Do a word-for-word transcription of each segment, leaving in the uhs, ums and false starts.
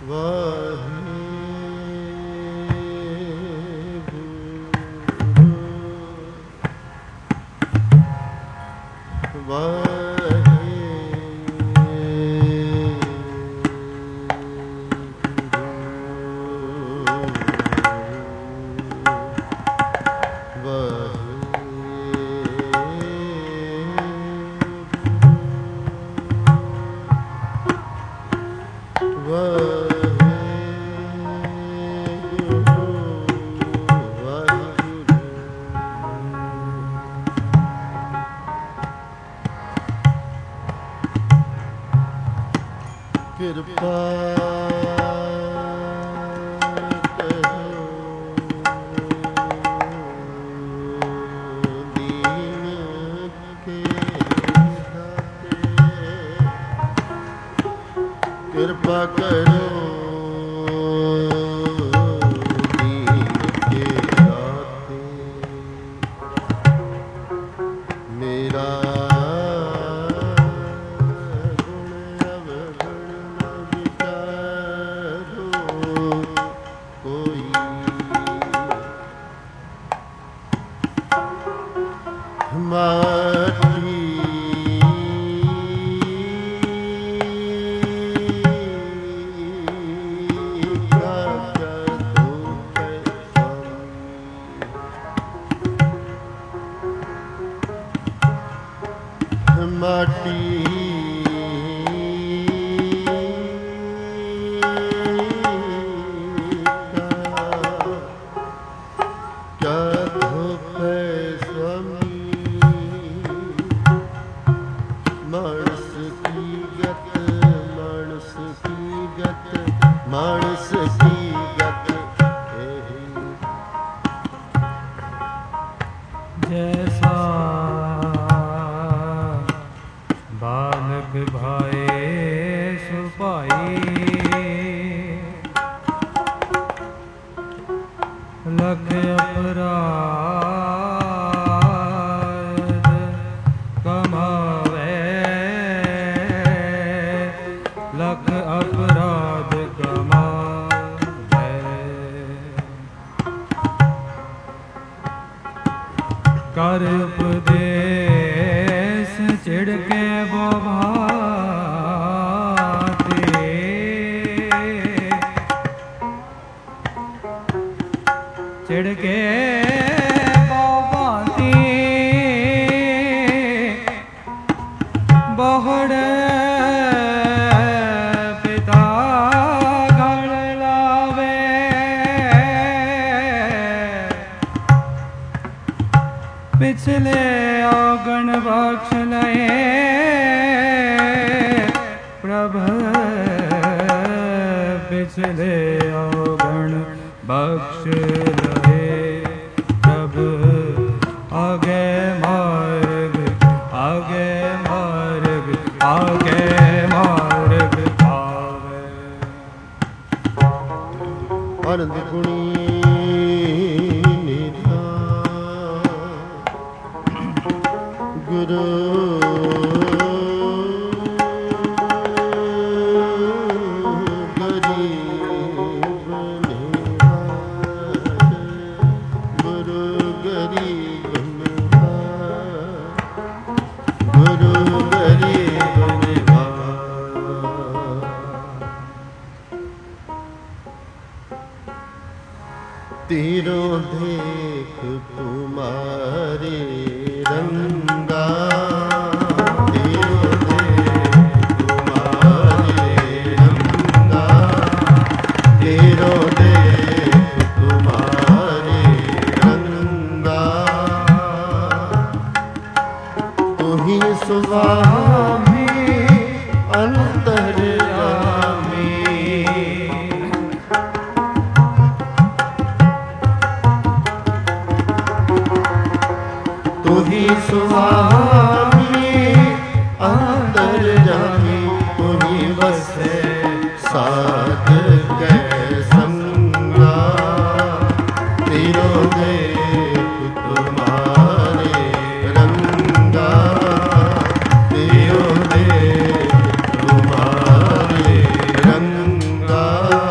Ranga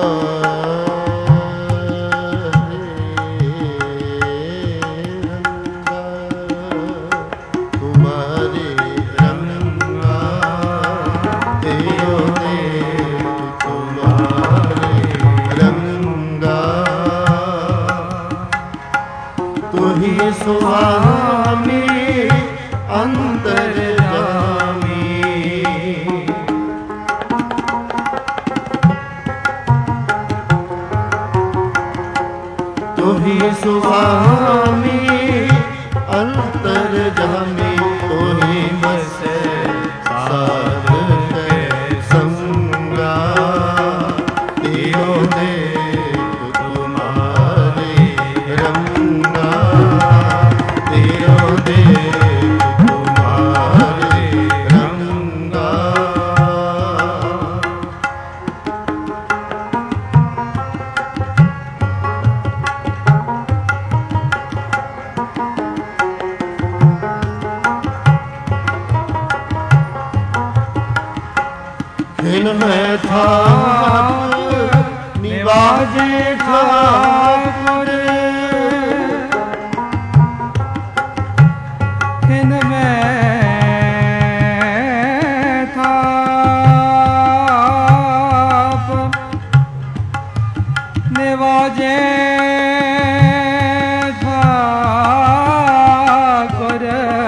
ਸੁਆਮੀ ਅੰਤਰਜਾਮੀ ਤੋਹੀ ਸੁਆਮੀ ਅੰਤਰਜਾਮੀ ਤੋਹੀ ਬਸੈ ਸਾਧ ਕੇ ਸੰਗਾ ਤੇਰੋ ਦੇ ਖਿਨ ਮੈਂ ਥਾਪ ਨਿਵਾਜੇ ਠਾਕੁਰ ਖਿਨ ਮੈਂ ਥਾਪ ਨਿਵਾਜੇ ਠਾਕੁਰ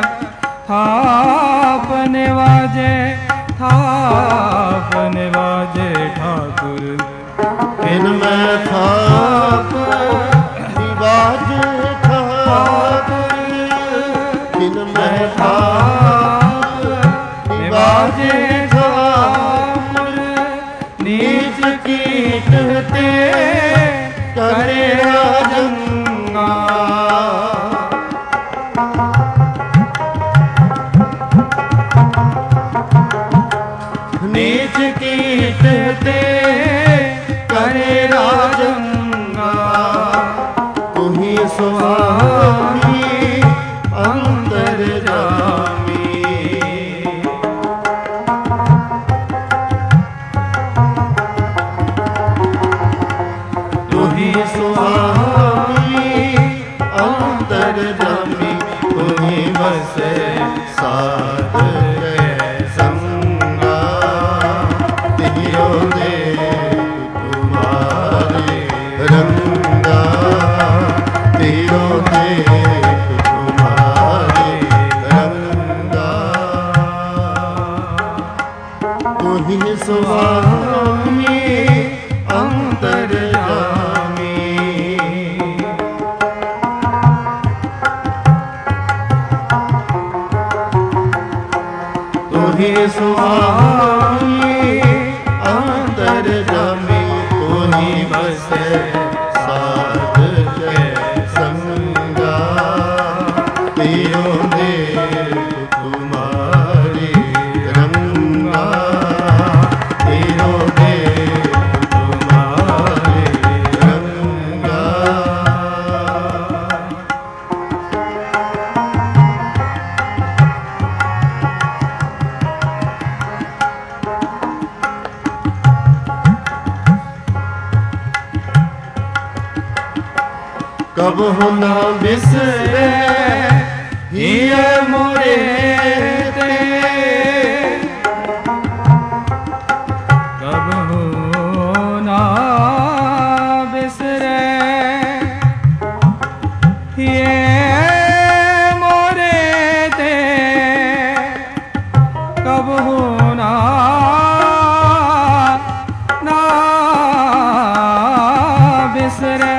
ਥਾਪ ਨਿਵਾਜੇ ਥਾਪ ਨਿਵਾਜੇ ਠਾਕੁਰ ਖਿਨ ਮੈਂ ਥਾਪ ਨਿਵਾਜੇ ਠਾਕੁਰ ਖਿਨ ਮੈਂ ਥਾਪ ਨਿਵਾਜੇ ਠਾਕੁਰ ਨੀਚ ਕੀਟ ਤੇ ਕਰੇ ਰਾਜੰਗਾ ਨੀਚ ਕੀਟ ਤੇ ਕਰੇ ਰਾਜੰਗਾ ਤੁਹੀ ਸੁਆਮੀ ਅੰਤਰਜਾਮੀ ਤੁਹੀ ਸੁਆਮੀ ਅੰਤਰਜਾਮੀ ਤੁਹੀ ਬਸੈ ਸਾਧ ਸੁਆਮੀ ਅੰਤਰਜਾਮੀ ਤੁਹੀ ਸੁਆਮੀ ਅੰਤਰਜਾਮੀ ਤੁਹੀ ਬਸੈ ਸਾਧ ਕੇ ਸੰਗਾ ਤੇਰੋ ਦੇ ਤੁਮਾਰੀ ਰੰਗਾ ਕਬਹੁ ਨਾ ਬਿਸਰੈ ਹੀਅ ਮੋਰੇ ਤੇ ਕਬਹੁ ਨਾ ਬਿਸਰੈ ਹੀਅ ਮੋਰੇ ਤੇ ਕਬਹੁ ਨਾ ਨਾ ਬਿਸਰੈ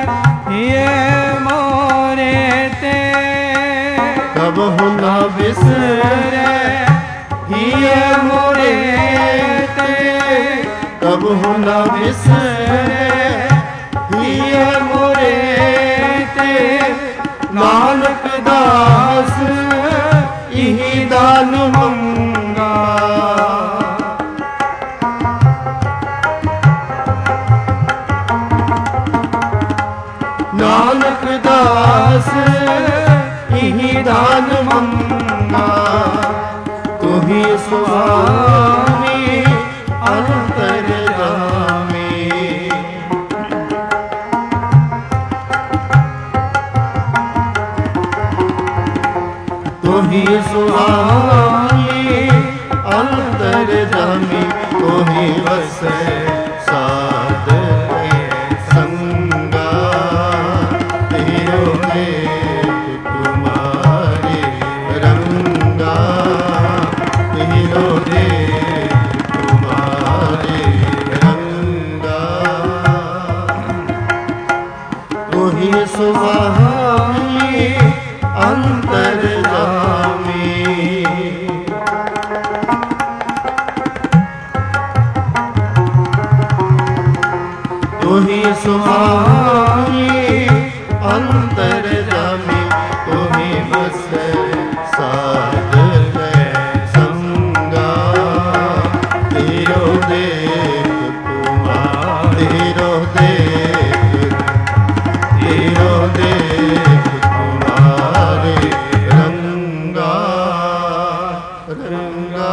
ਕਬਹੁ ਨਾ ਬਿਸਰੈ ਹੀਅ ਮੋਰੇ ਤੇ ਕਬਹੁ ਨਾ ਬਿਸਰੈ ਹੀਅ ਮੋਰੇ ਤੇ ਨਾਨਕ ਦਾਸ ਇਹੀ ਦਾਨ ਮੰਗਾ ਨਾਨਕ ਦਾਸ ਇਹੀ ਦਾਨ ਮੰਗਾ ਤੁਹੀ ਸੁਆਮੀ ਅੰਤਰਜਾਮੀ ਤੋਹੀ ਸੁਆਮੀ ਅੰਤਰ ਜਾਮੀ ਤੋਹੀ ਵਸੈ ਸਾਧ ਕੇ ਸੰਗਾ ਤੇਰੋ ਦੇਖ ਤੁਮਾਰੇ ਰੰਗਾ ਤੇਰੋ ਦੇਖ ਤੁਮਾਰੇ ਰੰਗਾ ਤੋਹੀ ਸੁਆਮੀ ਅੰਤਰ ਜਾਮੀ ਤੋਹੀ ਸੁਆਮੀ ਅੰਤਰ ਜਾਮੀ ਤੋਹੀ ਵਸੈ ਸਾਧ ਕੇ ਸੰਗਾ ਤੇਰੋ ਦੇਖ ਤੁਮਾਰੇ ਤੇਰੋ ਦੇਖ ਤੇਰੋ ਦੇਖ ਤੁਮਾਰੇ ਰੰਗਾ ਰੰਗਾ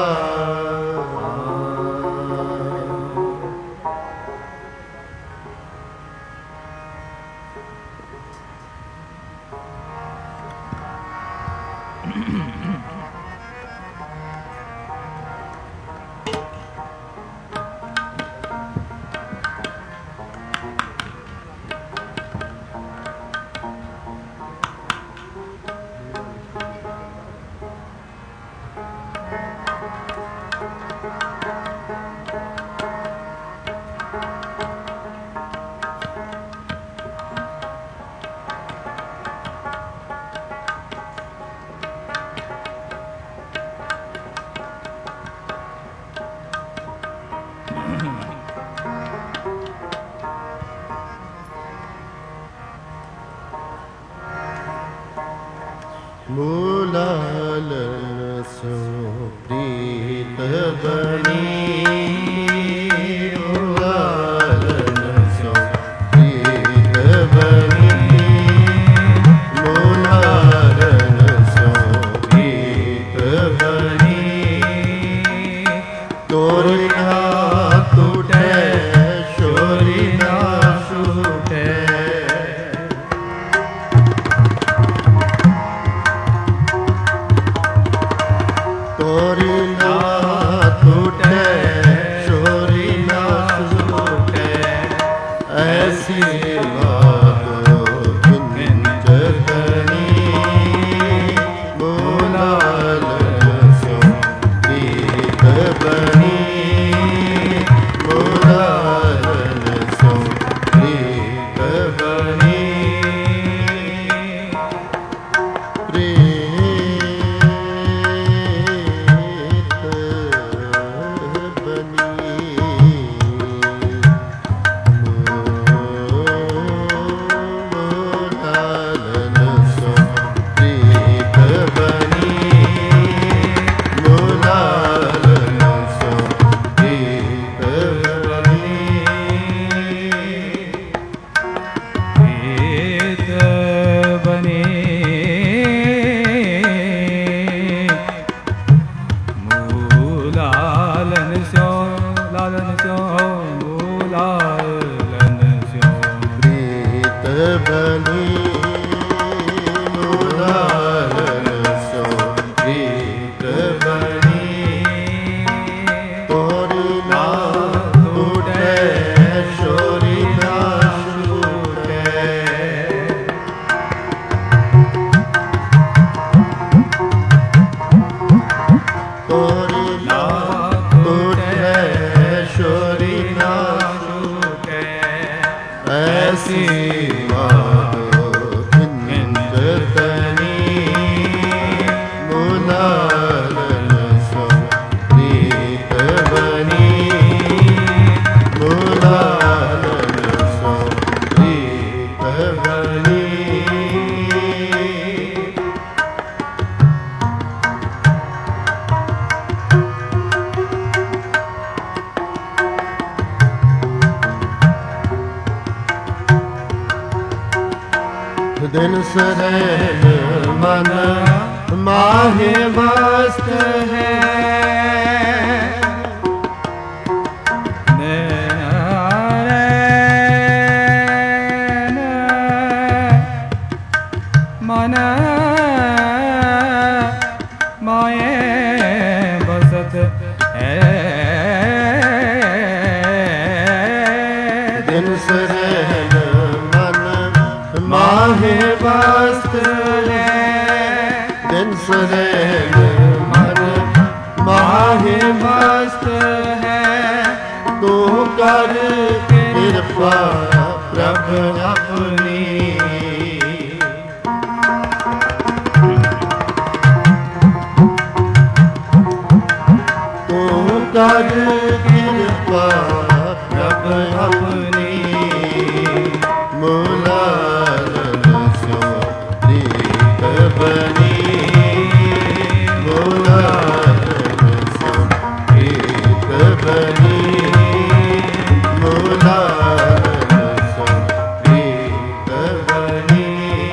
ਮੂਲਾਲ ਸੋ ਪ੍ਰੀਤ ਬਣੀ ਮੂਲਾਲ ਸੋ ਪ੍ਰੀਤ ਬਣੀ ਮੂਲਾਲ ਸੋ ਪ੍ਰੀਤ ਬਣੀ ਤੋਰੀ ਨਾ ਟੁਟੈ ਸ਼ੋਰੀ ਨਾ ਛੂਟੈ ਤੋਰੀ ਨਾ ਟੁਟੈ ਸ਼ੋਰੀ ਨਾ ਛੂਟੈ ਐਸੀ ਬਾਤੋ ਕਿੰਚ ਕਣੀ ਮੂਲਾਲ ਸੋ ਪ੍ਰੀਤ ਬਣੀ ਮੂਲਾਲ ਸੋ ਪ੍ਰੀਤ ਬਣੀ ਦਿਨ ਸਰੈਣ ਮਨ ਮਾਹੇ ਮਸਤ ਹੈ माहे वस्त्र है दिन सुरैन मन माहे वस्त्र है तू कर कृपा प्रभु अपनी तू कर कृपा प्रभु अपनी मुलालन सो प्रीत बनी मुलालन सो प्रीत बनी मुलालन सो प्रीत बनी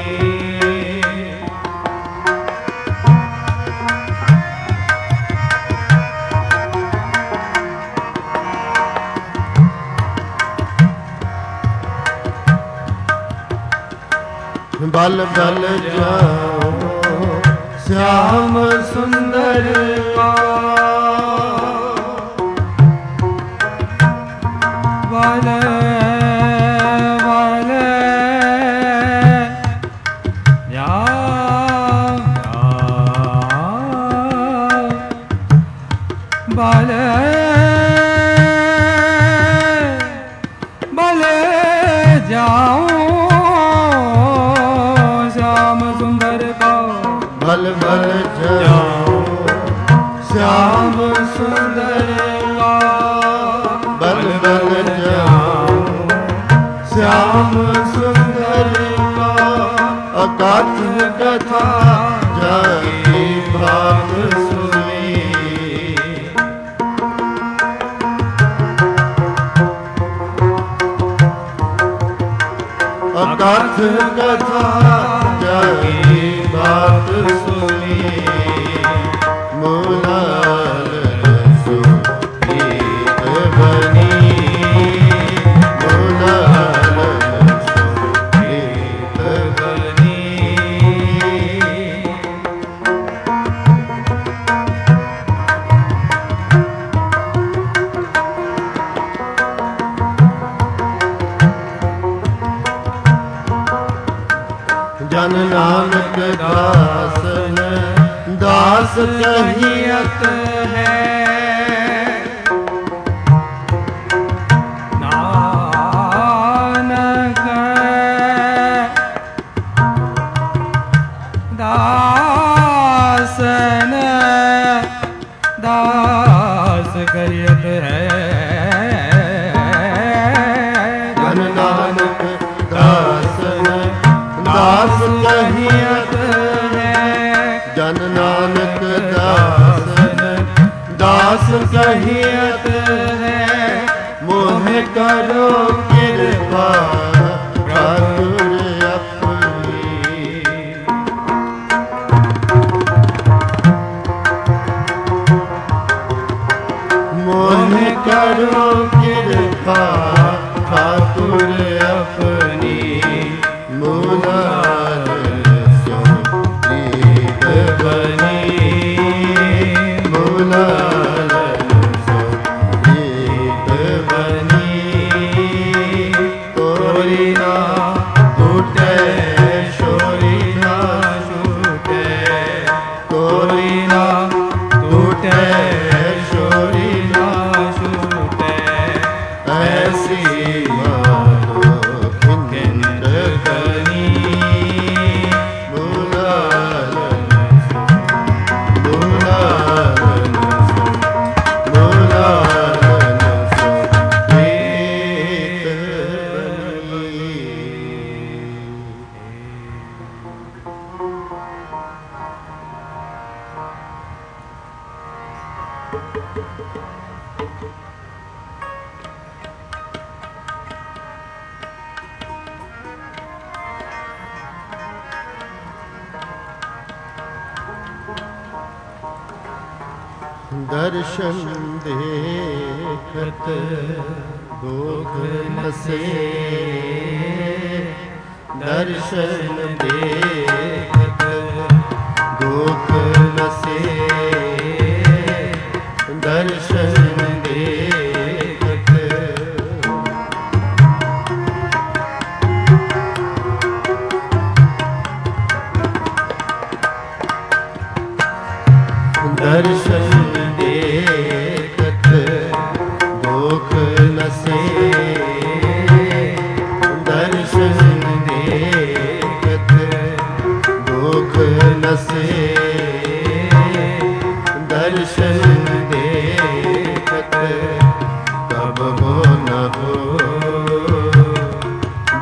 बल बल जाओ श्याम सुंदर का बल बल जाओ बल बल जाओ बल बल जाओ श्याम सुंदर का बल बल जाओ श्याम सुंदर का अकथ कथा जाकी भाग सुनी अकथ कथा जाकी बात सुनी मुलालन सो प्रीत बनी मुलालन सो प्रीत बनी जन नानक दासन दास कहियत है नानक दासन दास कहियत है जन नानक दासन दास कहियत है जन नानक दासन दास कहियत है मोह करो कृपा ठाकुर अपनी मोह करो कृपा ठाकुर अपनी मुलालन सो प्रीत बनी मुलालन सो प्रीत बनी तोरी ना टूटे शोरी ना छूटे तोरी ना टूटे शोरी ना छूटे ऐसी दर्शन देखत दुख नसे दर्शन देखत दुख नसे दर्शन देखत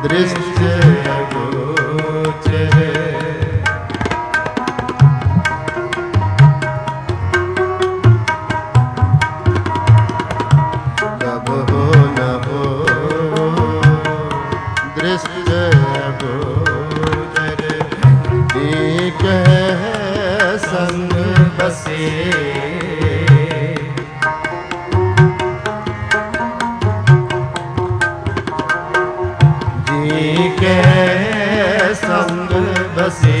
दृश्य अगोचर कब हो न हो दृश्य अगोचर एक है संग बसे संग बसे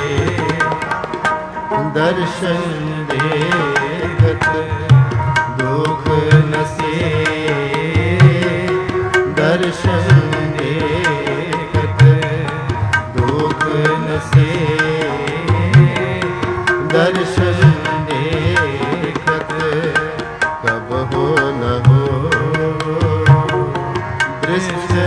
दर्शन देखत दुख नसे दर्शन देखत दुख नसे दर्शन देखत कब हो न हो दृश्य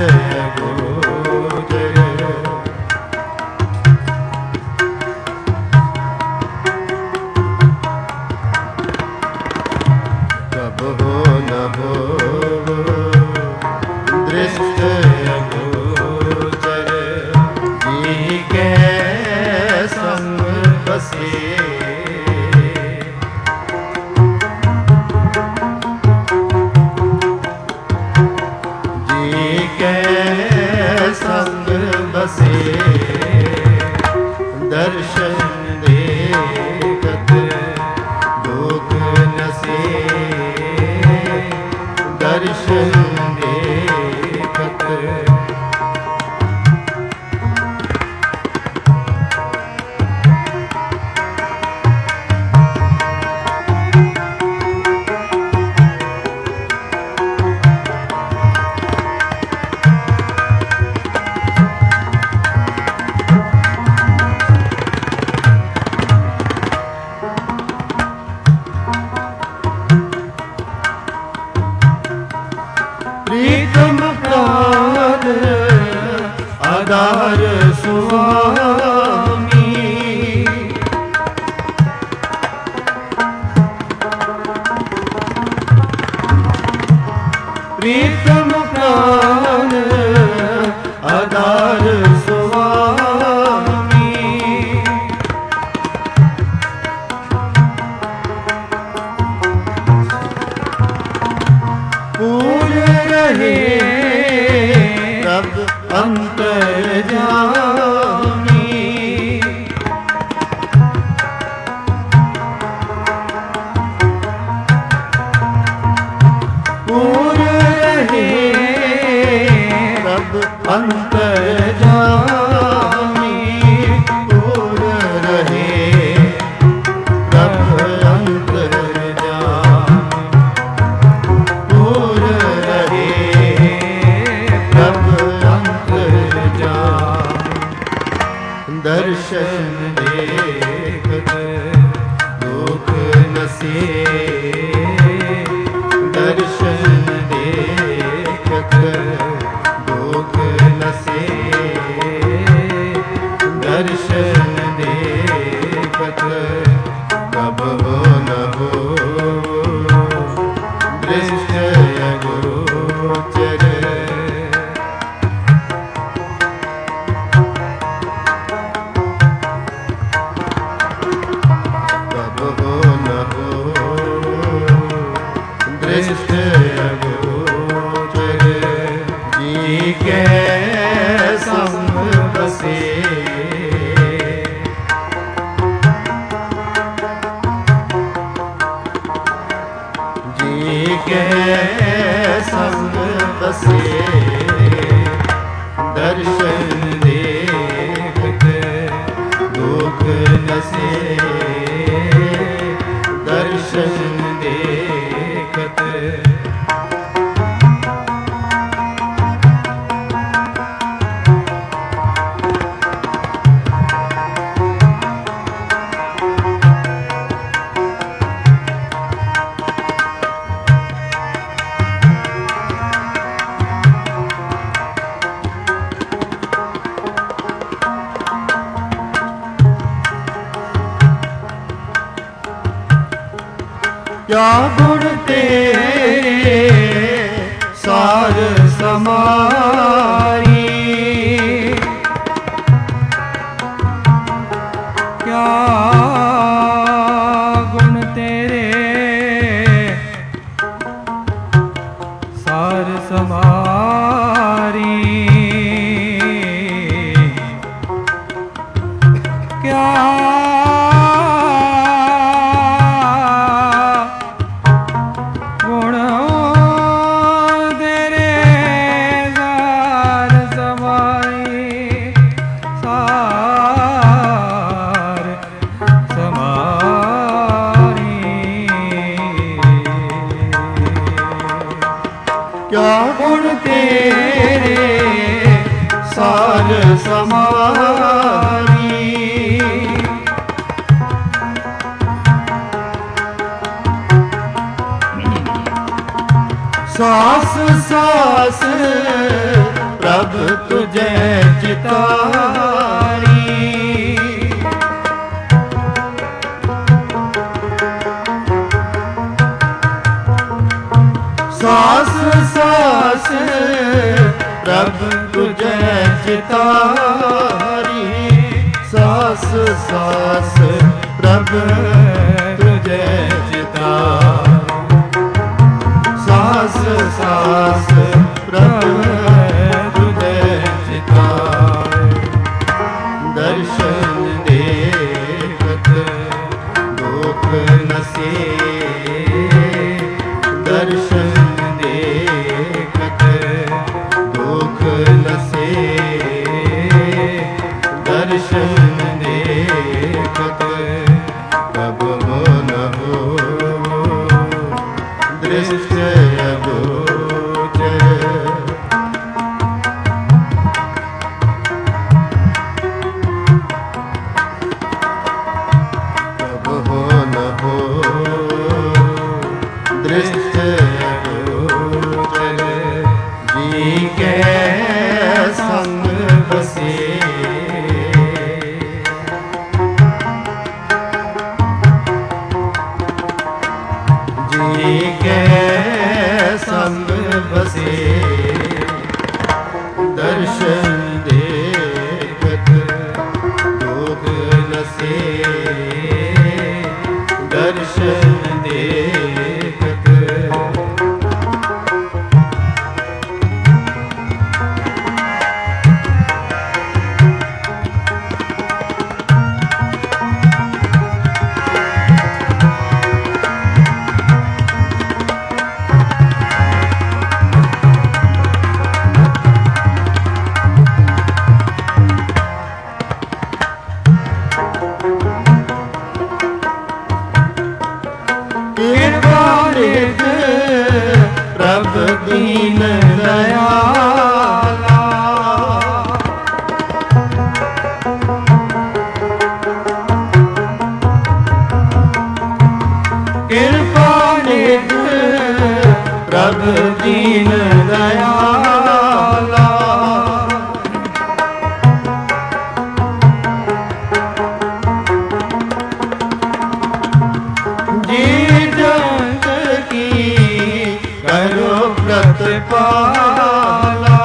दर्शन देखत दुख नसे दर्शन देखत प्रीतम प्राण आधार स्वामी प्रीतम प्राण आधार स्वामी रब अंतर्यामी पूर रहे रब अंतर्यामी पूर रहे रब अंतर्यामी पूर रहे दर्शन देखत दुख नसे दर्शन देखत दुख नसे दर्शन देखत कब हो न हो दृश्य अगोचर दृश्य अगोचर जी के संग बसे जी के संग बसे दर्शन देखत दुख नसे दर्शन देखत क्या गुण तेरे सार समारी सार समारी। सास सास प्रभु तुझे चितारी। सास सास प्रभु तुझे चितारी। सास सास प्रभु तुझे चितारी। सास सास प्रभु तुझे चितारी। दर्शन देखत दुख नसे। दर्शन देखत दुख नसे। दर्शन देखत कब हो न हो दृश्य अगोचर। कब हो न हो दृश्य अगोचर। जी के संग बसे। जी के संग बसे। दर्शन देखत दुख नसे। दर्शन देखत प्रभु दीन दयाला। कृपा निध प्रभु दीन दयाला। जी जग की करो प्रतिपाला।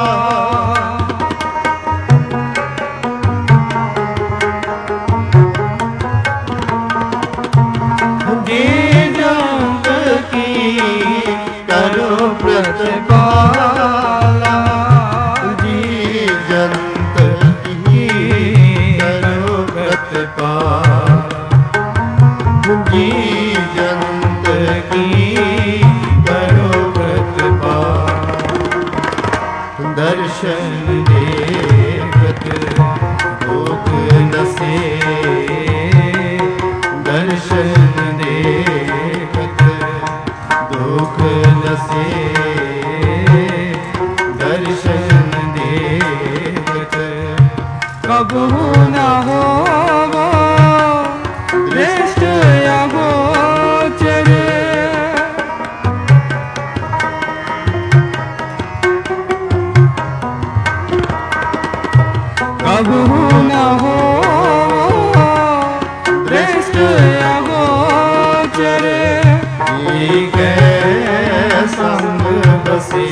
जी जग की करो प्रतिपाला। जी जंत की करो प्रतिपाला। जी जंत की करो दर्शन देखत दुख नसे। दर्शन देखत दुख नसे। दर्शन देखत कबू न हो दृष्ट अगोचर। कबू न हो दृष्ट अगोचर। जी के संग बसे।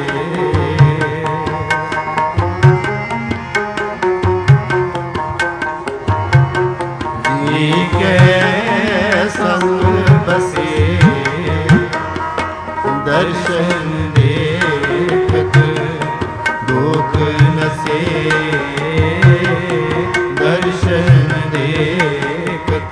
जी के संग बसे। दर्शन देखत दुख नसे। दर्शन देखत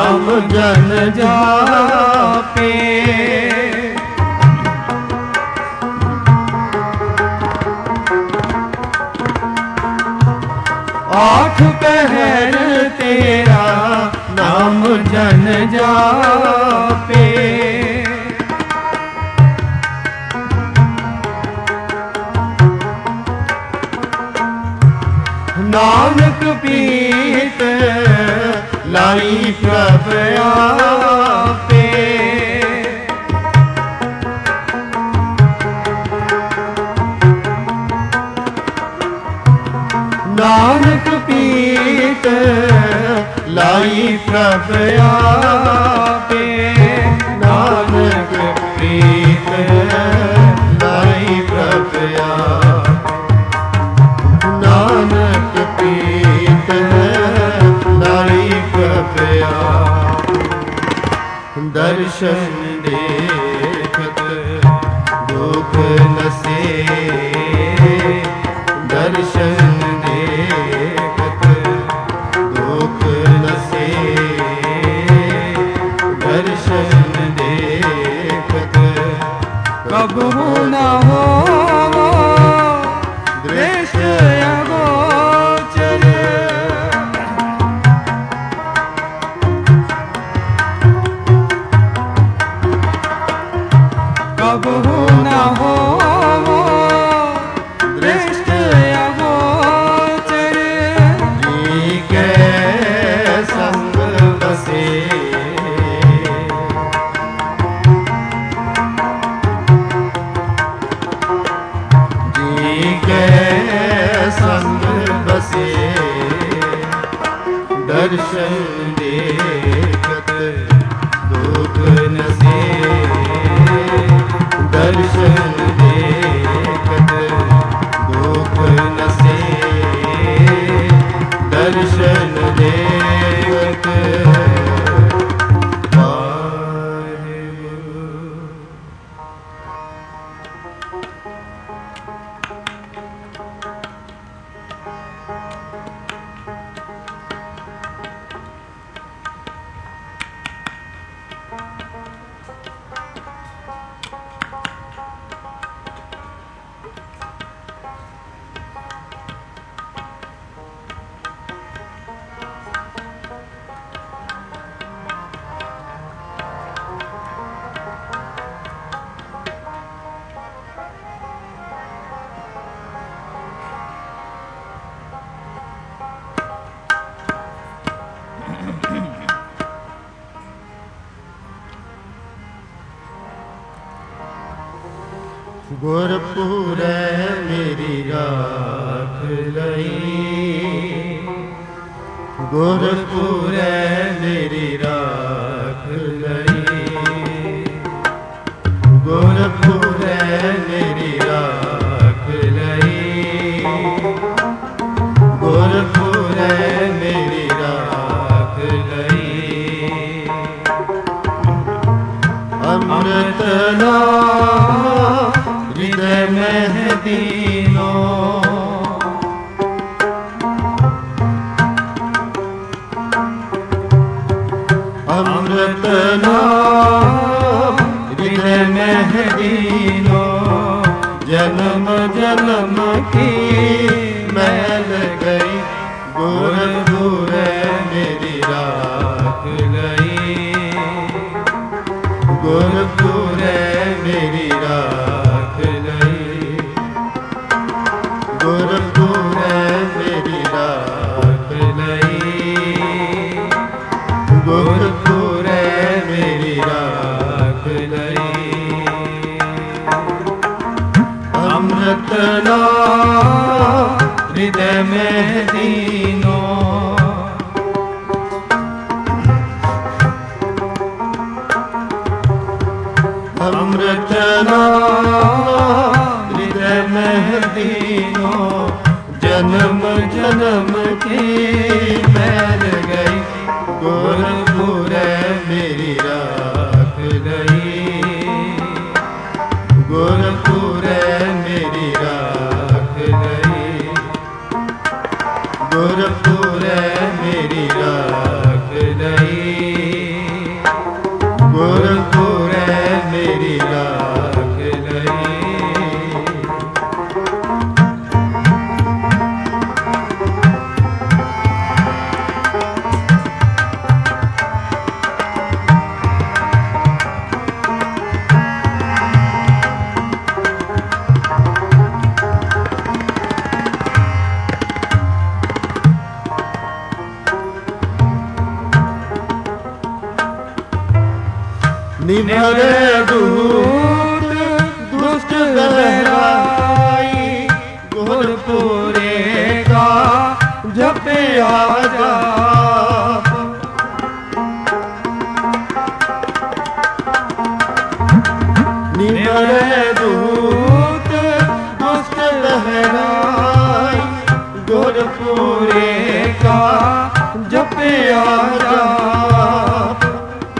नाम जन जापे। आठ पहर तेरा नाम जन जापे। नानक पीत लाई प्रभ आपे। नानक पीत लाई प्रभ आपे। नानक पीत लाई प्रभ आपे। नानक पीत लाई प्रभ आपे। दर्शन देखत दुख नसे। दर्शन देखत दुख नसे। दर्शन देखत कबहू न हो दृष्ट अगोचर। कबहू न हो दृष्ट अगोचर। जी के संग बसे। जी के संग बसे। दर्शन देखत दुख नसे। दर्शन देखत दुख नसे। दर्शन देखत गुरपुरै मेरी राख लई। गुरपुरै मेरी राख लई। गुरपुरै मेरी राख लई। गुरपुरै मेरी राख लई। अमृत नाम हृदय में दीनो। अमृत नाम हृदय में दीनो। जन्म जन्म की मैल गई। गुरपुरै मेरी राख गई। गुरपुरै मेरी राख गई। गुरपुरै मेरी राख गई। गुरपुरै मेरी राख गई। अमृत नाम हृदय में दीनो। अमृत नाम हृदय में दीनो। जन्म जन्म की मैल गई। गुरपुरै मेरी राख गई। गुरपुरै मेरी राख गई। गुरपुरै मेरी राख गई। निभरे दूत दुष्ट बहराई, गुरपुरे का जपे जाप। निभरे दूत दुष्ट बहराई, गुरपुरे का जपे जाप।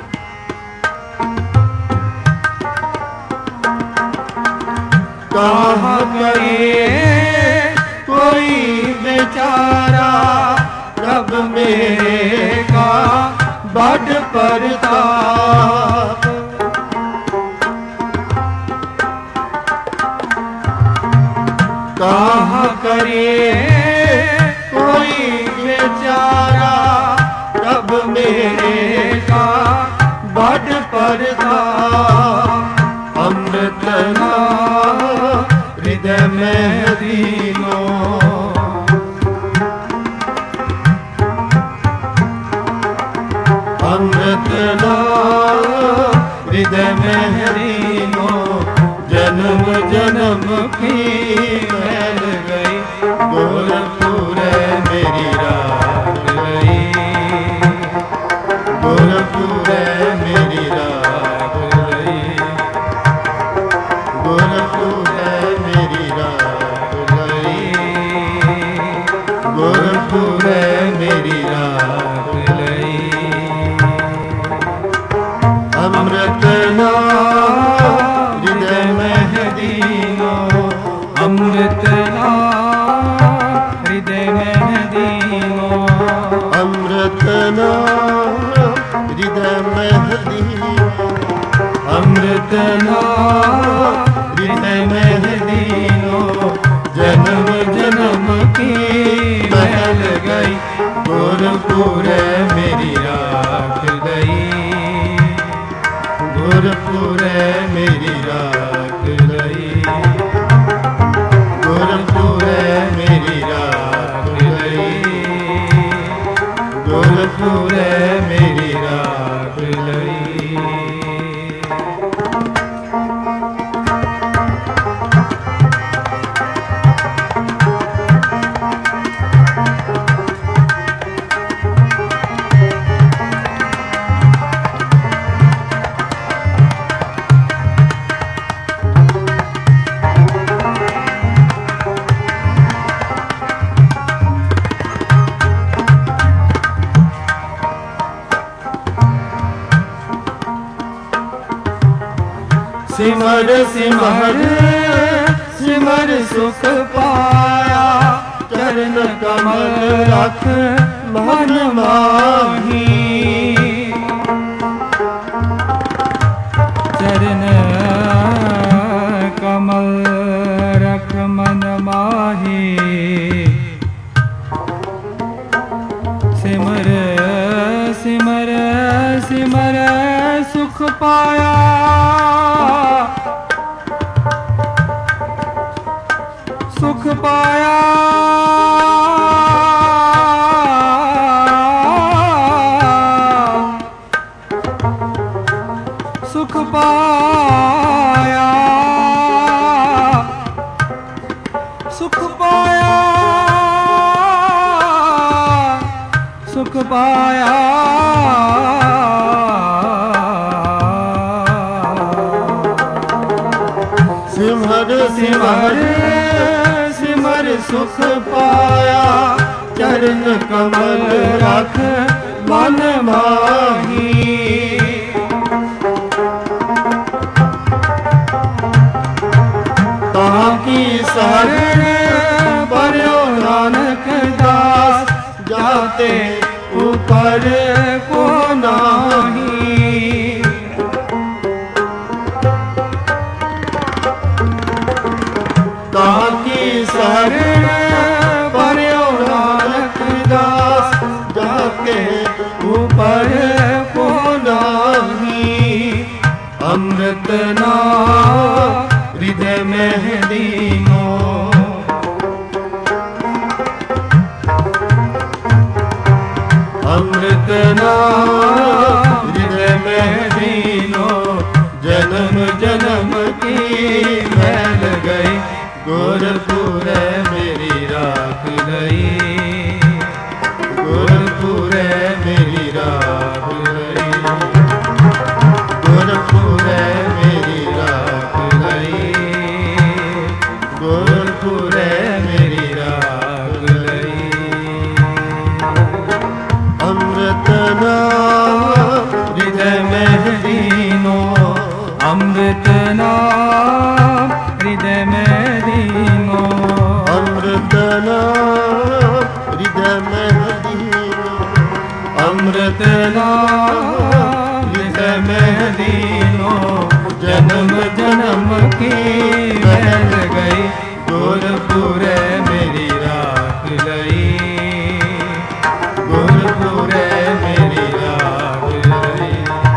कहाँ करे कोई बेचारा, रब मेरे का बड़ प्रताप। कहाँ करे कोई बेचारा, रब मेरे का बड़ प्रताप। अमृत हृदय में दीनो, अमृत हृदय में दीनो, जन्म जन्म की मैल गई, गोरखपुरे मेरी राख गई, गोरखपुरे मेरी राख गई, गोरखपुरे मेरी राख गई, गोरखपुरे मेरी राख गई। अमृत हृदय में दीनो, अमृत हृदय में दीनो, अमृत हृदय में दीनो, अमृत हृदय में दीनो, जन्म जन्म की महल गई, गुरपुरे मेरी राख गई, गुरपुरे मेरी राख गई, गुरपुरे मेरी राख गई, गुरपुरे मेरी राख गई। सिमर सिमर सिमर सुख पाया, चरण कमल रख मन माही, चरण कमल रख मन माही। सिमर सिमर सिमर सुख पाया, सुख पाया, सुख पाया, सुख पाया, सुख पाया। सिमर सिमर सिमर सुख पाया, चरण कमल रख मन माही। ताकि शरण पर्यो नानक दास, जाते ऊपर को नाही। ताकि शरण पर्यो नानक दास, जाके ऊपर को नाही। अमृत नाम हृदय में दीनो, अमृत नाम हृदय में दीनो, गुरपुरै मेरी राख लई, गुरपुरै मेरी राख लई, गुरपुरै मेरी राख लई, गुरपुरै मेरी राख लई। अमृत नाम हृदय में दीनो, अमृत नाम हृदय में दीनो, अमृत नाम हृदय में दीनो, अमृत नाम हृदय में दीनो। जन्म जन्म की मैल गई, गुरपुरै मेरी राख लई, गुरपुरै मेरी राख लई,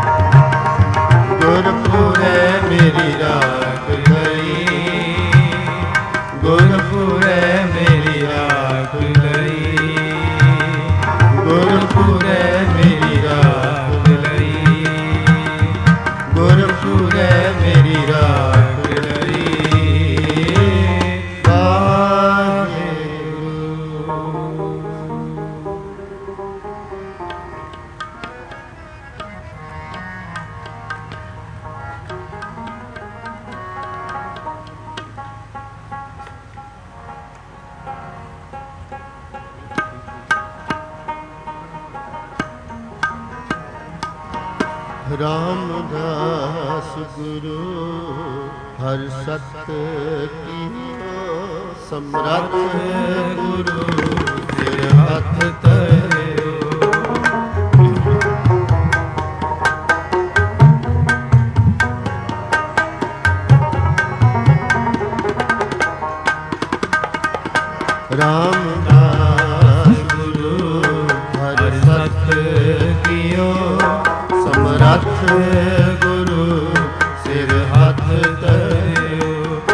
गुरपुरै मेरी राख लई, गुरपुरै मेरी राख लई, गुरपुरै मेरी राख लई, गुरपुरै मेरी राख लई। रामदास गुरु हर सत कीनो, समरथ गुरु सिर हथ धर्यो। रामदास गुरु हर सत कीनो, समरथ गुरु सिर हथ धर्यो।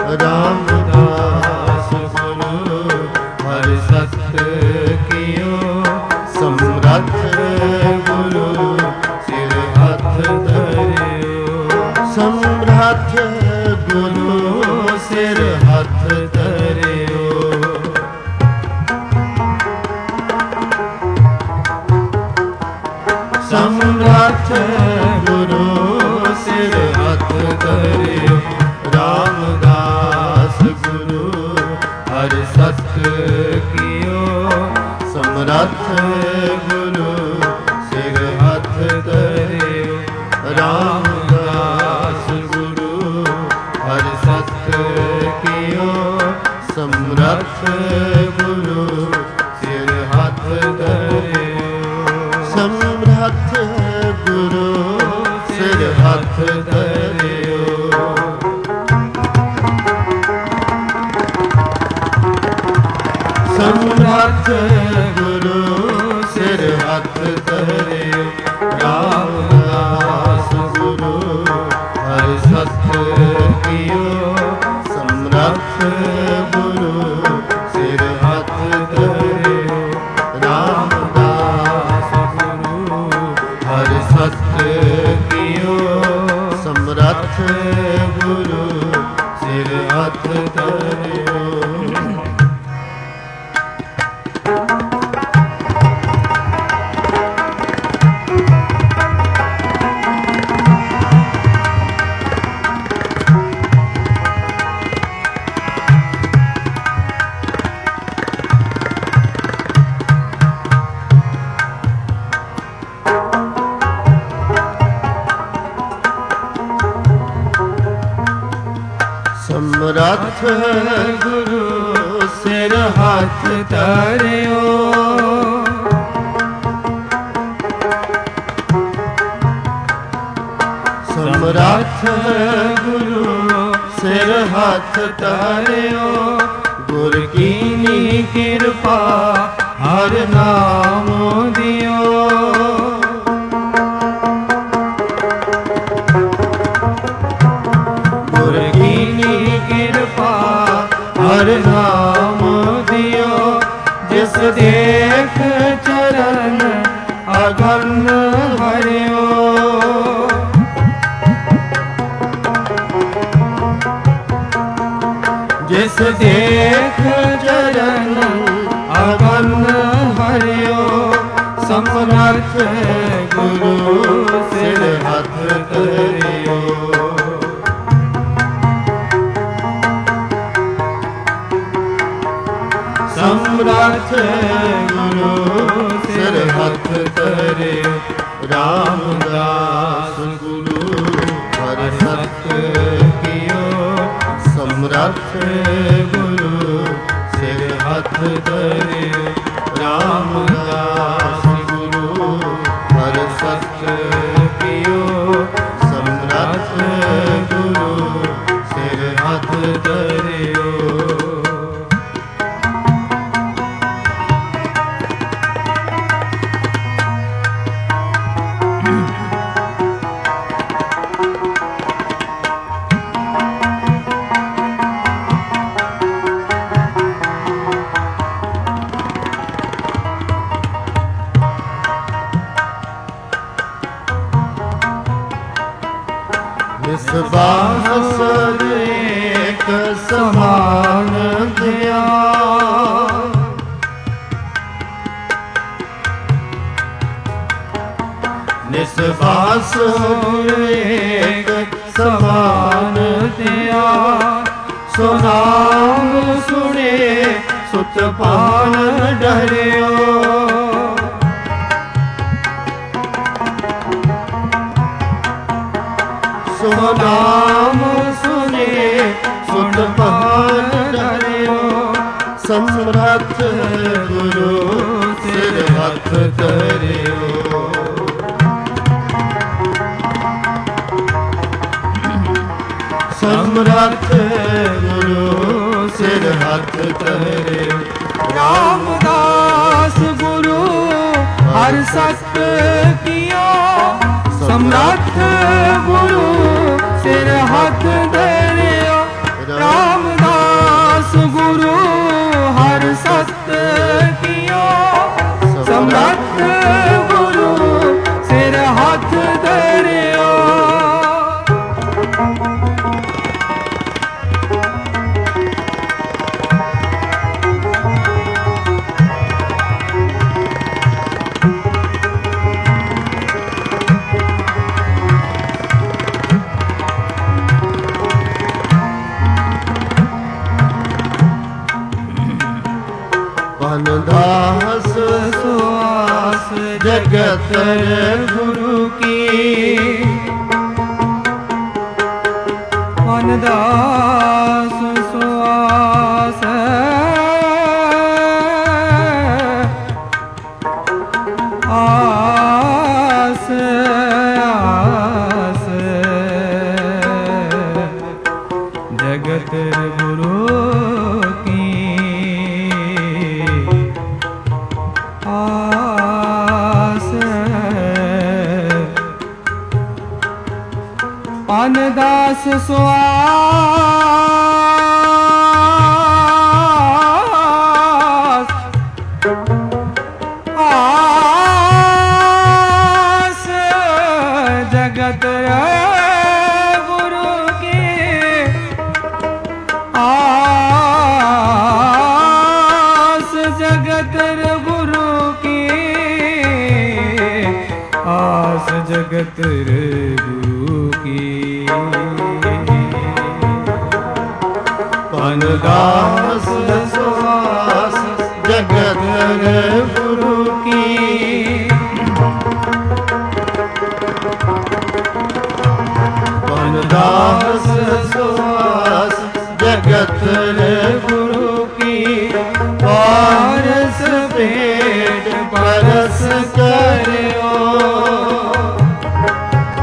रामदास गुरु हर सत कीयो, समरथ गुरु सिर हथ धर्यो। समरथ गुरु सिर हथ धर्यो। समरथ गुरु सिर हथ धर्यो। रामदास गुरु हर सत कीयो, समरथ गुरु सिर हथ धर्यो। रामदास गुरु हर सत कीयो, समरथ गुरु सिर हथ धर्यो। समरथ गुरु सिर हथ धर्यो। समरथ गुरु सिर हथ धर्यो। रामदास गुरु हर सत कीयो, समरथ गुरु सिर हथ धर्यो। रामदास गुरु हर सत कीयो, समरथ गुरु सिर हथ धर्यो। समरथ गुरु सिर हथ धर्यो। समरथ गुरु सिर हथ धर्यो। गुर कीनी कृपा हर नाम दियो। गुर कीनी कृपा हर नाम दियो। जिस देख चरण अगन हरियो। जिस देख चरण अगन हरियो समर्थ गुरु सिर हथ करियो। समर्थ गुरु सिर हथ करियो। रामदास गुरु हर सत कियो। समर्थ गुरु सिर हथ करियो। रामदास गुरु हर सत कियो। समर्थ गुरु सिर हथ करियो। बासर एक समान दिया। निस्बास एक समान दिया। सुनाम सुने सुतपान डरियो। नाम सुने सुतपान डरियो। समर्थ गुरु सिर हथ करियो। समर्थ गुरु सिर हथ करियो। रामदास गुरु हर सत कियो। समर्थ गुरु सिर हथ धरियो। रामदास गुरु हर सत कियो। समर्थ गुरु सिर हथ धरियो। दास सुआस जगत गुरु की। दास सुआस आस आस जगत गुरु दास सुआस आस जगत गुरु की। आस जगत गुरु की। आस जगत गुरु की। दास सुआस जगत गुरु की। दास सुआस जगत गुरु की। पारस पेट परस करियो।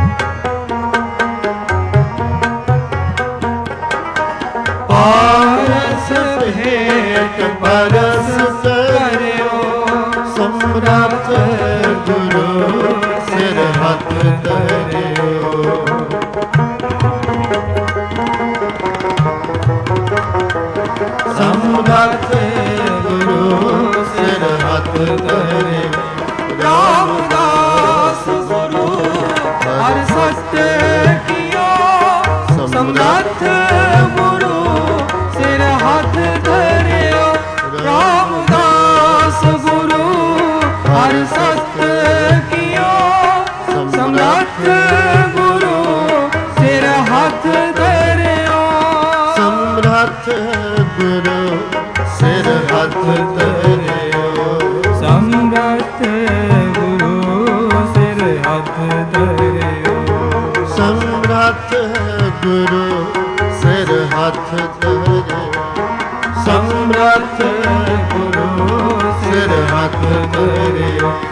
समर्थ गुरु सिर हाथ धरे, समर्थ गुरु सिर हाथ धरे।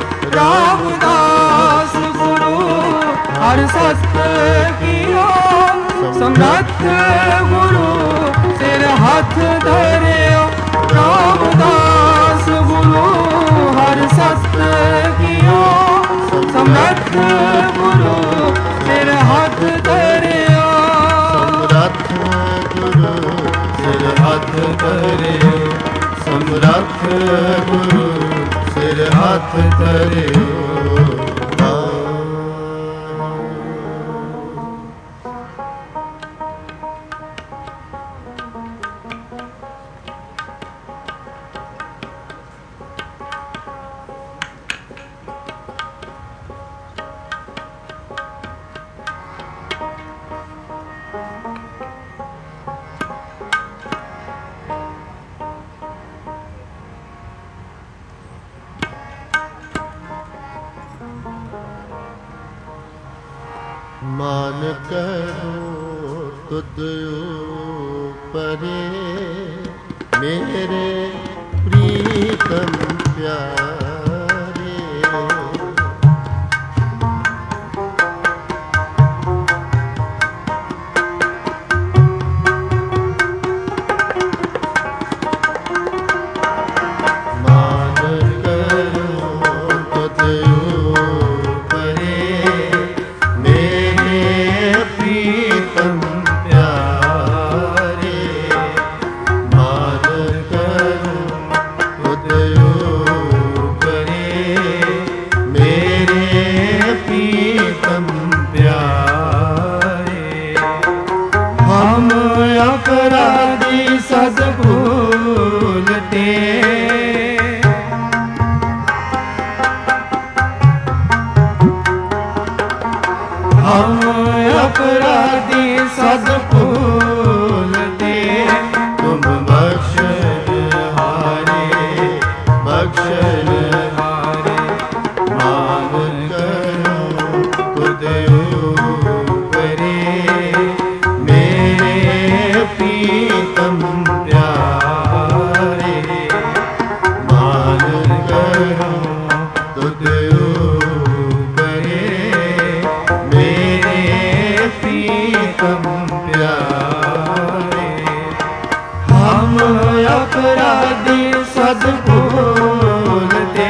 रामदास गुरु हर सत्य किया, समर्थ गुरु सिर हाथ धरे। रामदास गुरु हर सत्य किया, समर्थ गुरु सिर हाथ धरे। समर्थ गुरु सिर हाथ धरे, समर्थ गुरु सिर हाथ धरे। मान करो तुद ऊपरे मेरे प्रीतम प्यारे। मान करो तुद ऊपरे प्रीतम प्यारे। मान करो तुद ऊपरे मेरे प्रीतम प्यारे। हम अपराधी सद भूलते, हम अपराधी सद भूलते। तुम बख्शहारे बख्शहारे। मान करो तुद ऊपरे मेरे प्रीतम प्यारे। मान करो तुद ऊपरे मेरे प्रीतम प्यारे। हम अपराधी सद भूलते,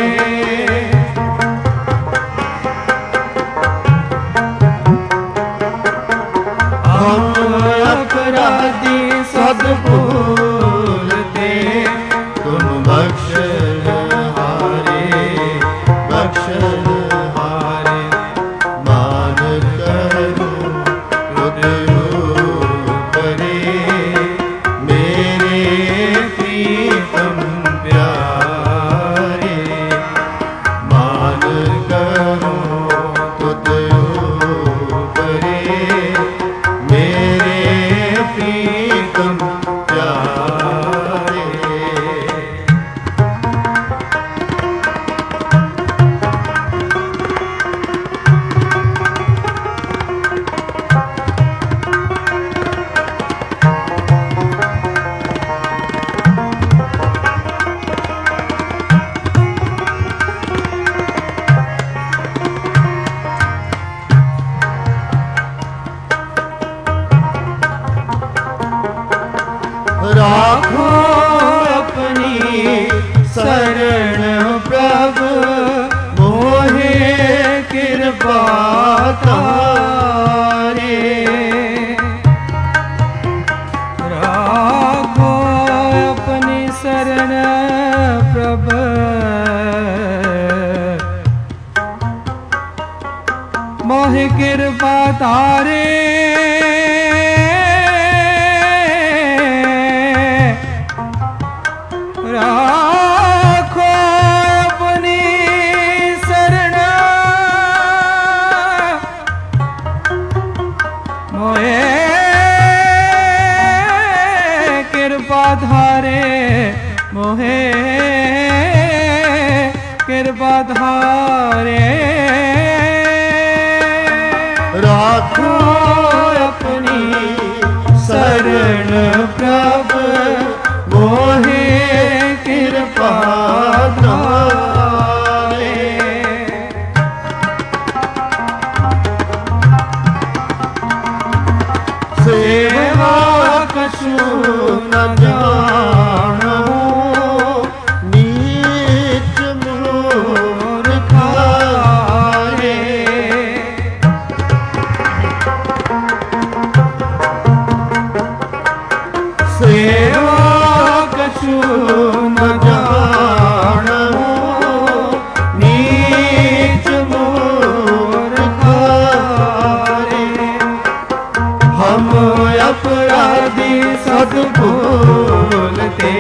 हम अपराधी सद भूलते। तुम बख्शहारे बख्शहारे। मान करो तुद ऊपरे मेरे प्रीतम प्यारे। मान करो तुद ऊपरे मेरे प्रीतम प्यारे। राखो अपनी शरण प्रभु मोहे कृपा तारे। राखो अपनी शरण प्रभु मोहे कृपा तारे। राखो अपनी शरण मोहे कृपा धारे। मोहे कृपा धारे। राखो अपनी शरण प्रभ मोहे कृपा धारे। सेवा कछु न जानो नीच मूर्खारे। सेवा कछु न जानो नीच मूर्खारे। हम अपराधी सद भूलते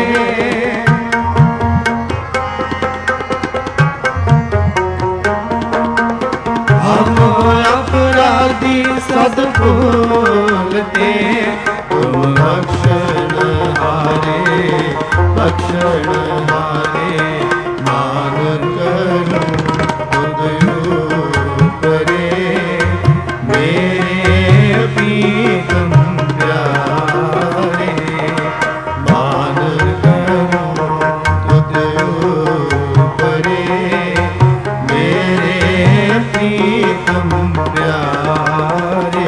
हम अपराधी सद भूलते। तुम रक्षण हारे रक्षण हारे मान करो उदयो करे। मेरे प्रीतम प्यारे मान करो उदयो करे। मेरे प्रीतम प्यारे।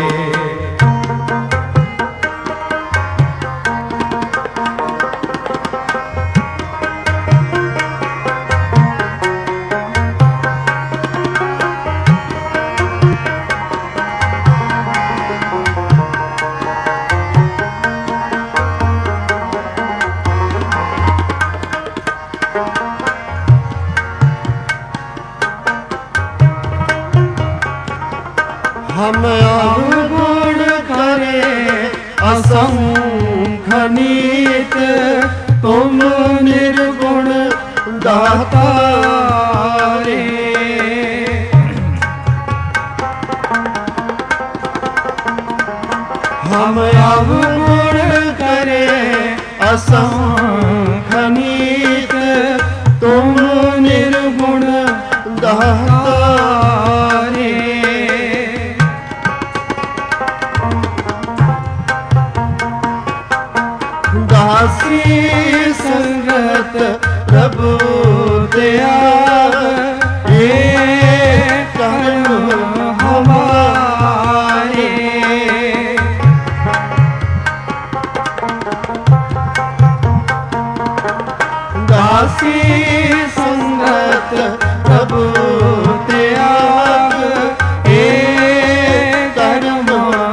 हम अवगुण करे असंखनीत। तुम निर्गुण दातारे। हम अवगुण करे असंखनीत। तुम निर्गुण दातारे। दासी संगत प्रभु दया ये कर्म हमारे। दासी संगत प्रभु त्याग ये कर्म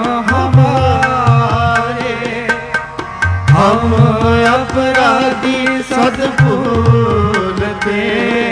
हमारे। हम अपराधी सद भूलते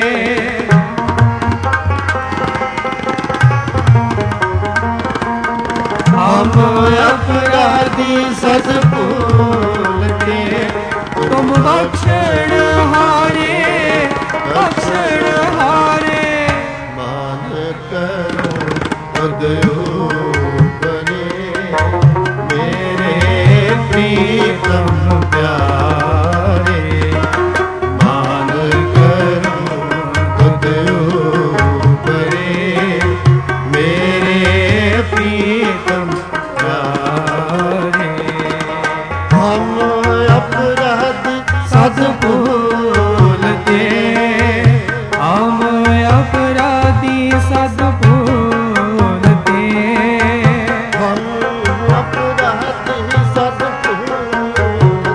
हम अपराधी सद भूलते। तुम बख्शण हारे बख्शण हारे मान करो उदयो करे। मेरे प्रीतम प्यारे मान करो उदयो करे। मेरे प्रीतम प्यारे। हम अपराधी सद भूलते हम अपराधी सद भूलते। हम अपराधी सद भूलते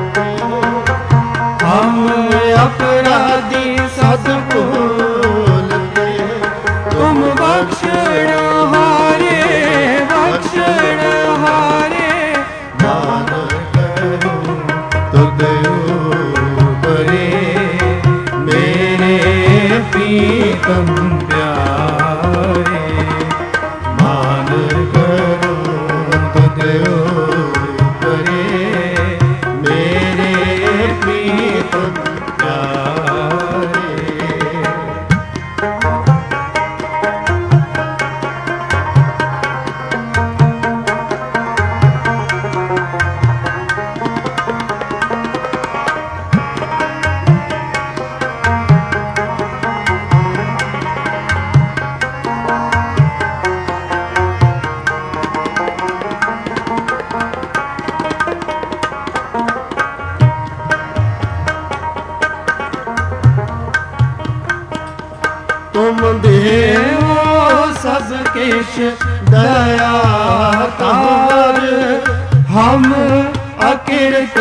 किश दया तार हम अकिरत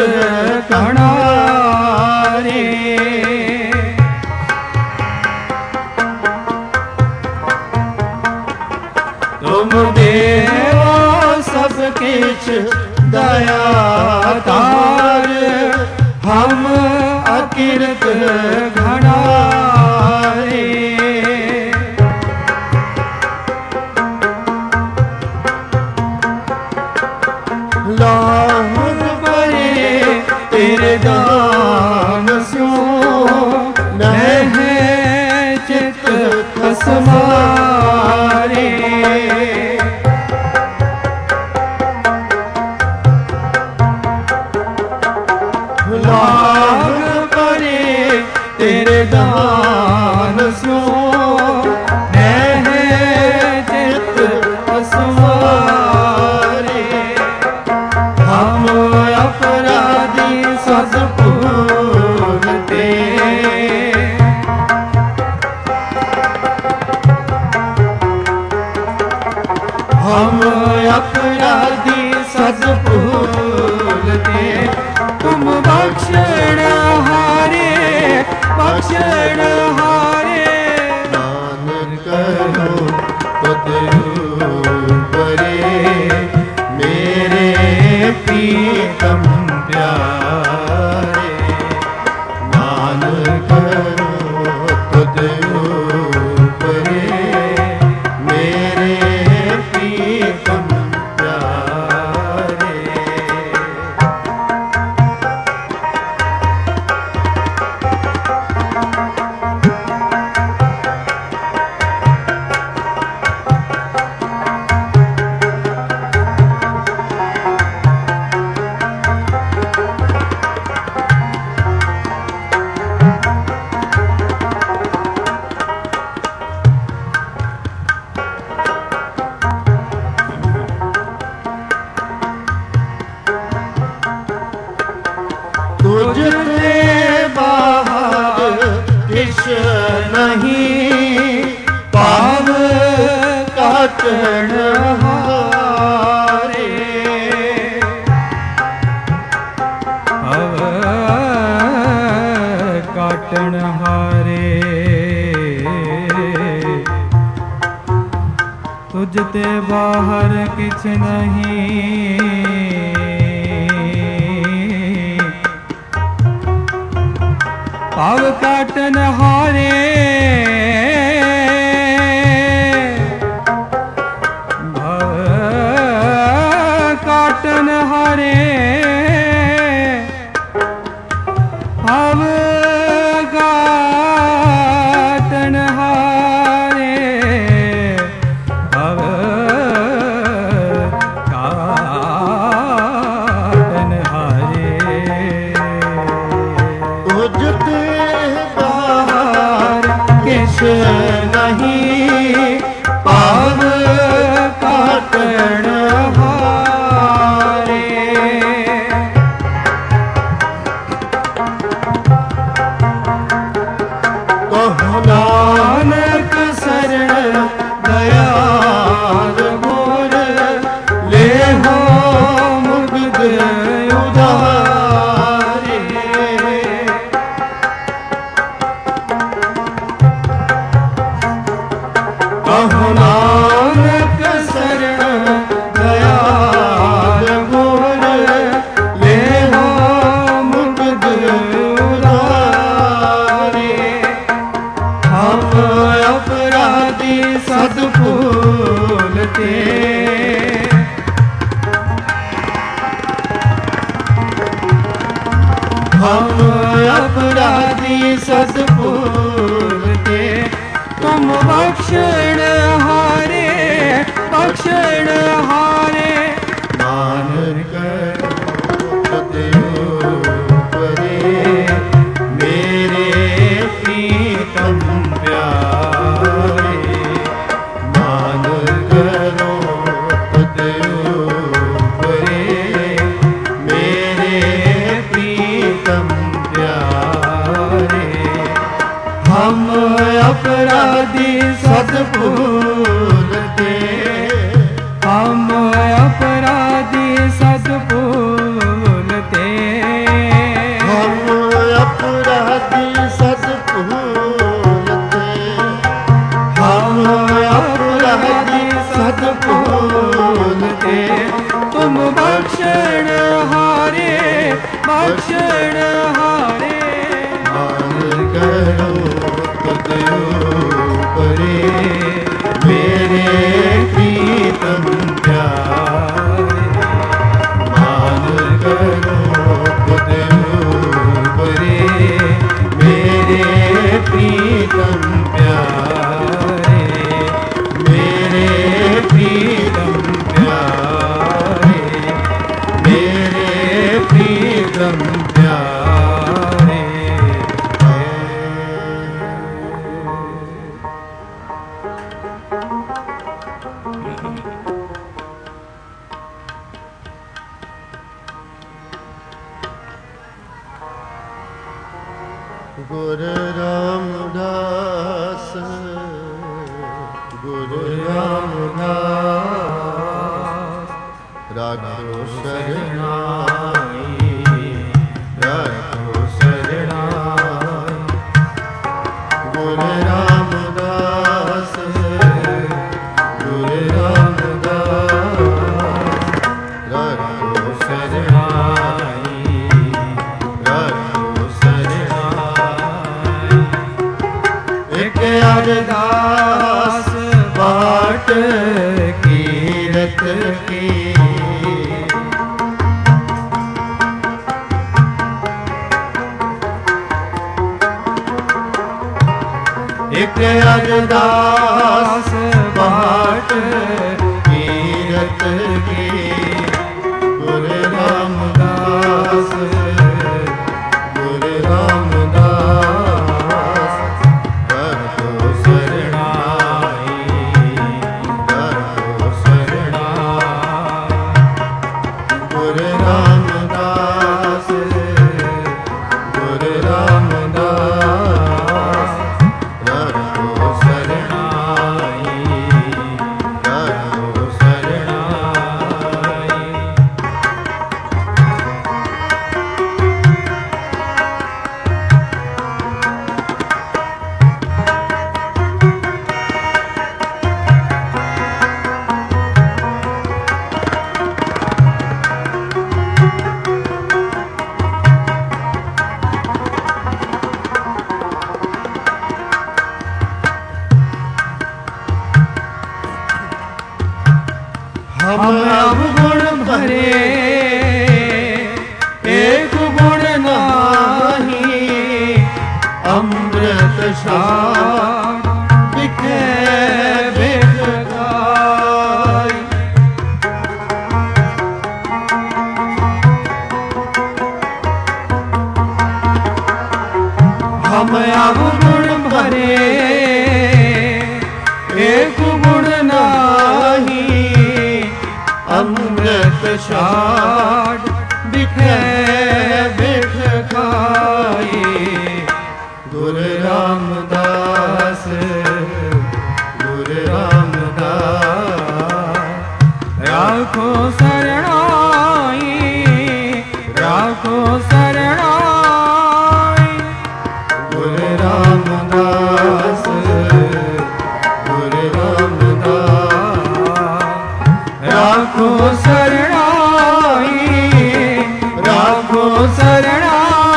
कणारे तुम देवा सब किछ दया तार हम अकिरत घणारे लाहुन परे तेरे दान स्यों नह चित खसमारे लाग परे तेरे दान स्यों नह चित खसमारे हम अपराधी सद भूलते हम अपराधी सद भूलते तुम बख्शण हारे बख्शण हारे नानक करो तुद ऊपरे मेरे प्रीतम प्यारे नानक करो तुद ऊपरे मेरे प्रीतम प्यारे तुझसे बाहर किश नहीं पाव काटण हारे भव काटण हारे तुझ ते बाहर किछ नहीं भाव काटन हारे भाव काटन हारे भाव काटन हारे भाव काटन हारे तुझते बाहर किश नहीं पाव काटण हारे कहो नानक शरण दयाल मोर ले हो मुग्ध उधारे कहो नानक शरण दयाल मोर ले हो मुग्ध उधारे हम अपराधी सद भूलते हम अपराधी सद भूलते तुम बख्शण हारे बख्शण हारे नानक तुद ऊपरे मेरे प्रीतम प्यारे नानक करो तुद ऊपरे मेरे प्रीतम प्यारे हम अपराधी सद भूलते हम अपराधी सत भूलते, हम अपराधी सत भूलते, हम अपराधी सत भूलते, तुम बख्शण हारे बख्शण हारे। मान करो तुझ ऊपरे मेरे प्रीतम प्यारे, मान करो तुझ ऊपरे मेरे प्रीतम प्यारे, मेरे प्रीतम प्यारे, मेरे प्रीतम प्यारे। गुरु रामदास गुरु रामदास राखो शरणाई, राखो शरणाई। गुरु रामदास गुरु रामदास राखो शरणाई, राखो शरणाई। एक अरदास बाट कीरत की, एक अरदास बाट कीरत की। गुरु रामदास गुरु रामदास राखो शरणाई, राखो शरणाई। गुरु रामदास गुरु रामदास राखो शरणाई, राखो शरणाई। हम अवगुण भरे एक गुण नाही, अमृत सार बिखे बिख गाय। हम अवगुण भरे एक गुण नाही, अमृत सार बिखे बिख खाए। गुरु रामदास गुरु रामदास राखो शरणाई, राखो शरणाई। गुरु रामदास गुरु रामदास राखो शरणाई, राखो शरणाई।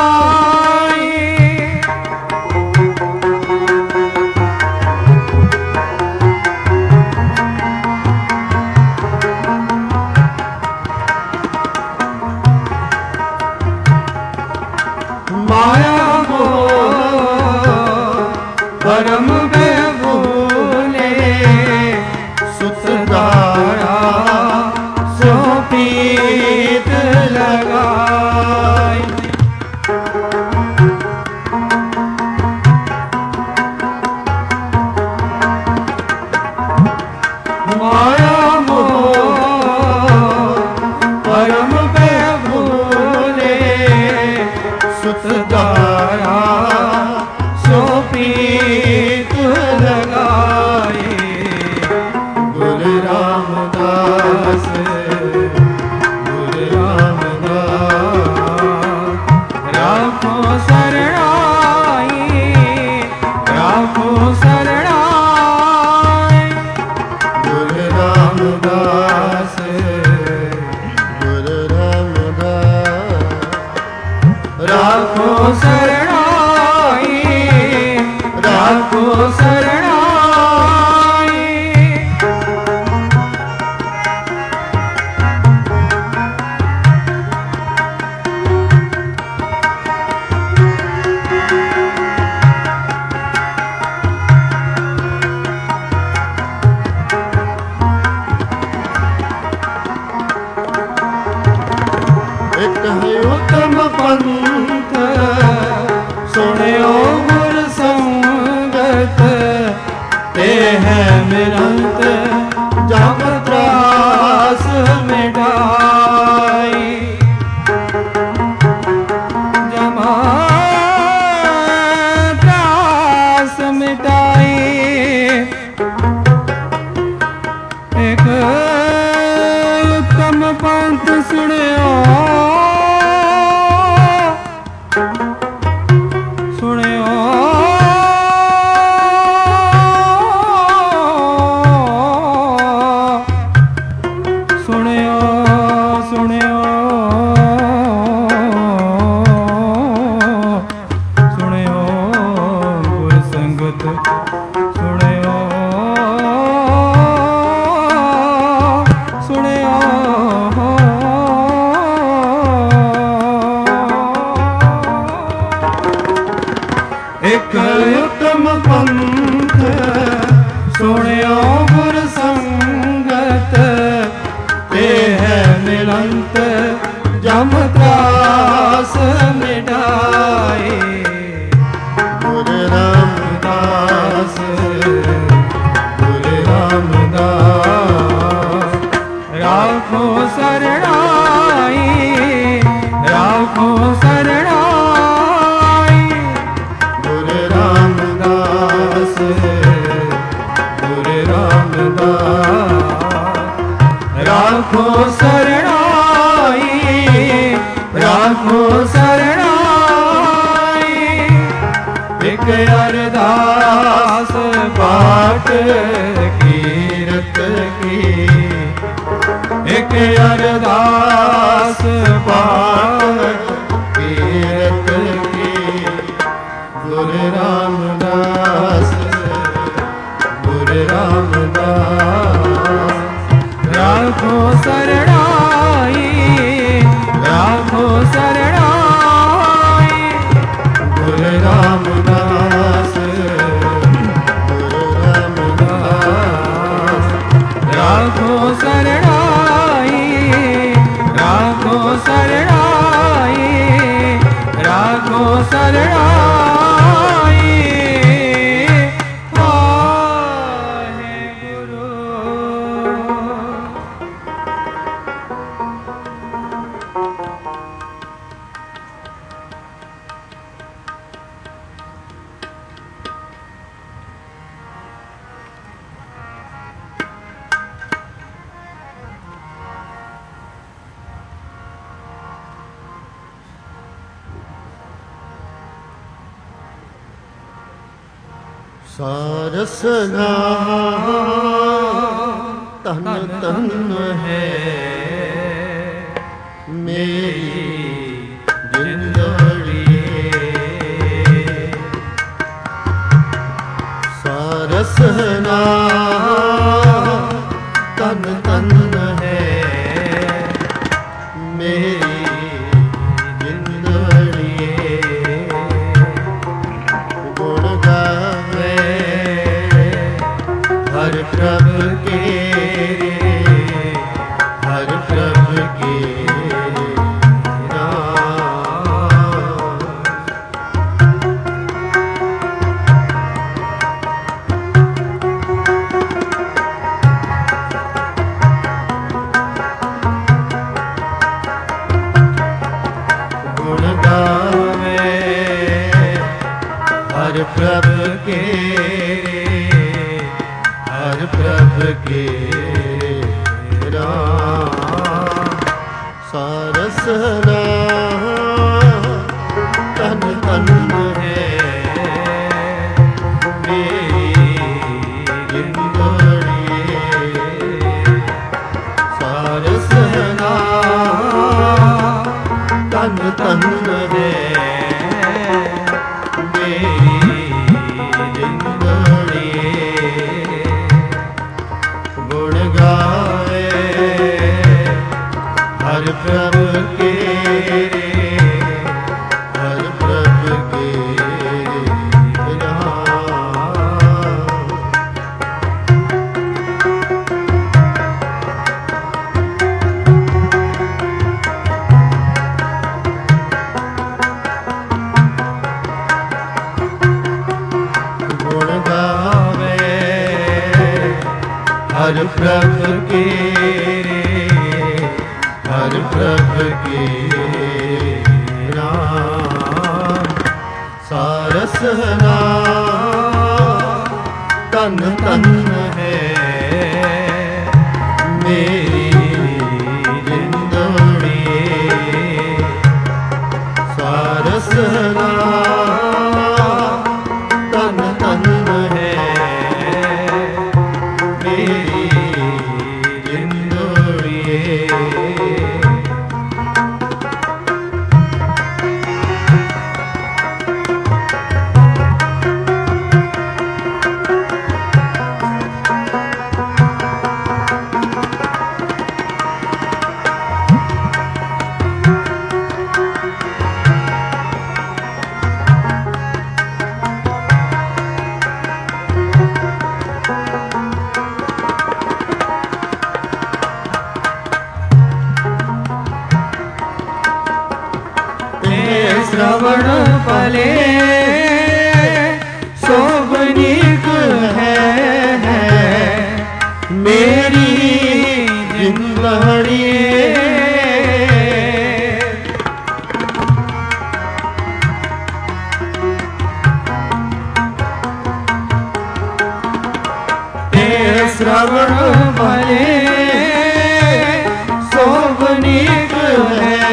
माया मोह परम बेभूले, सुतदारा सो पीत लगाई। सारसना तन तन है मेरी जिंदड़ी, सारसना तन तन है मेरी जिंदड़ी, गुण गावे हर प्रभ के ਨਾਮ ਤਨ ਤਨ ਹੈ ਮੇਰੀ ਜਿੰਦੜੀ ਸਾਰਸ ਨਾਮ ਤਨ ਤਨ ਹੈ ਮੇਰੀ ਜਿੰਦੜੀ ਗੁਣ ਗਾਵੇ ਹਰ ਪ੍ਰਭ ਕੇ ਹਰ ਪ੍ਰਭ ਕੇ ਨਾਮ ਗੁਣ ਗਾਵੇ ਹਰ ਪ੍ਰਭ ਕੇ ਹਰ ਪ੍ਰਭ ਕੇ ਨਾਮ ਸਾਰਸ ਨਾਮ ਤਨ ਤਨ ਹੈ ਮੇਰੀ ਜਿੰਦੜੀ ਸਾਰਸ ਨਾਮ ਤਨ ਤਨ ਹੈ ਮੇਰੀ ਜਿੰਦੜੀ श्रवण फले शोभनीक है, है मेरी जिंदड़ी श्रवण फले शोभनीक है,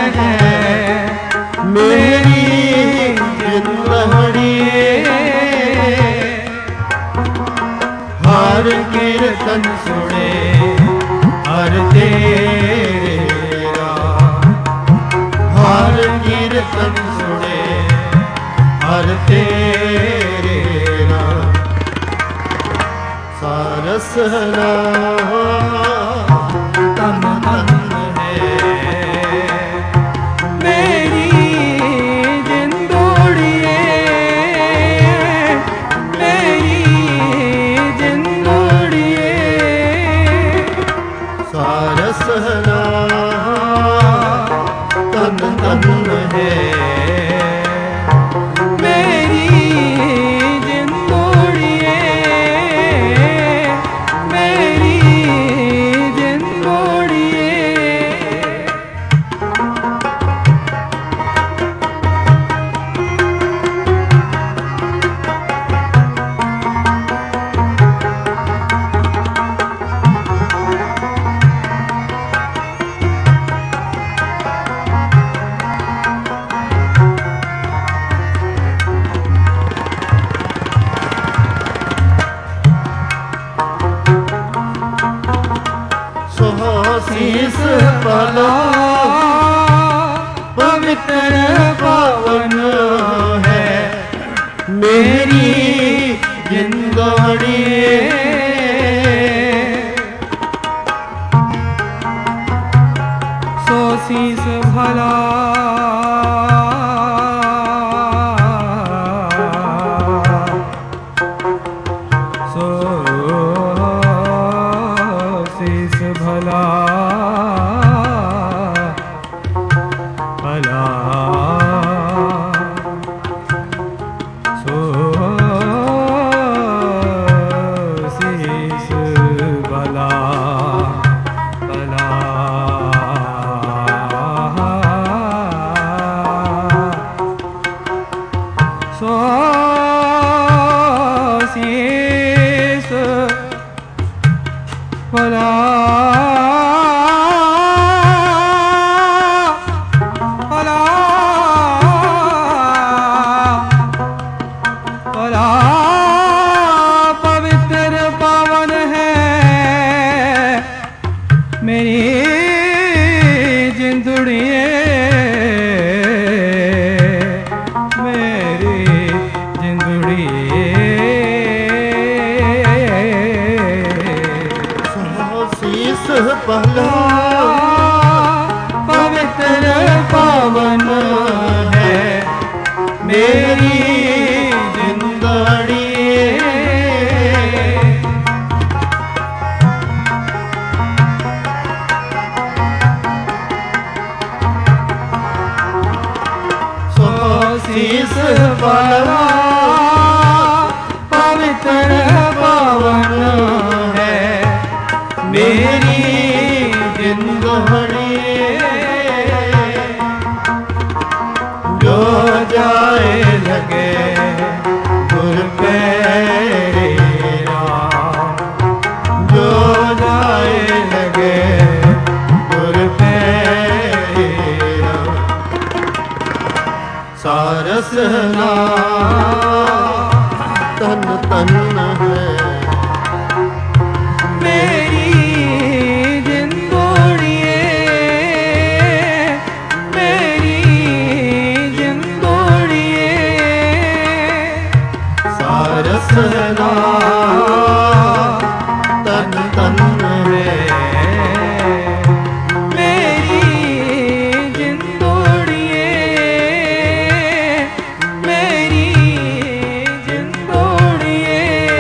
मेरी जिंदड़ी हर कीर्तन सुने हर तेरा हर कीर्तन सुने हर तेरा सारस नाम तन तन है मेरी जिंदड़िए मेरी जिंदड़िए सारस नाम तन तन है मेरी जिंदड़िए मेरी जिंदड़िए शीस भला पवित्र पावन है मेरी जिंदड़ी सो शीस भला सो शीस भला भला सो शीस भला भला ਮੇਰੀ ਜਿੰਦੜੀ ਸੀਸ ਬਲਵਾ ਪਵਿੱਤਰ ਪਾਵਨ ਹੈ ਮੇਰੀ ਜਿੰਦੜੀ ਜੋ ਜਾਏ ਲਗੇ ਗੁਰ ਪੈਰਾ ਜੋ ਜਾਏ ਲਗੇ ਗੁਰ ਪੈਰਾ ਸਾਰਸ ਨਾ ਤਨ ਤਨ ਹੈ ਮੇਰੀ ਜਿੰਦੋੜੀਏ ਮੇਰੀ ਜਿੰਦੋੜੀਏ ਸਾਰਸ ਨਾ ਤਨ ਤਨ ਹੈ ਮੇਰੀ ਜਿੰਦੋੜੀਏ ਮੇਰੀ ਜਿੰਦੋੜੀਏ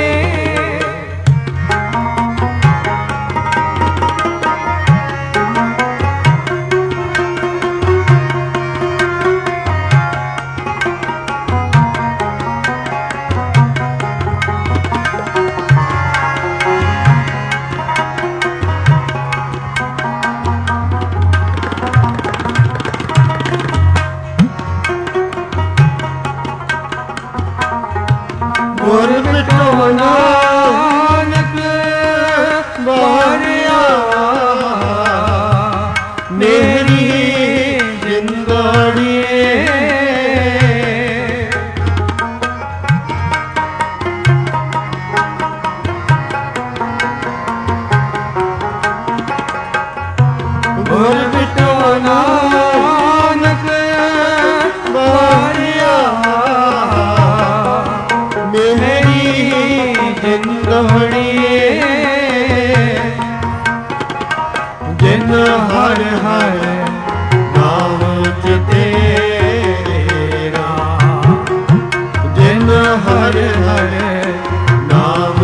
ਗੁਰ ਮਿਟੋ ਨਾਨਕ ਵਾਰਿਆ ਮੇਰੀ ਜਿੰਦੜੀ ਗੁਰ ਮਿਟੋ ਨਾਨਕ ਵਾਰਿਆ ਮੇਰੀ ਜਿੰਦੜੀ ਜਿਨ ਹਰ ਹਰ ਨਾਮ ਤੇਰਾ ਜਿਨ ਹਰ ਹਰ ਨਾਮ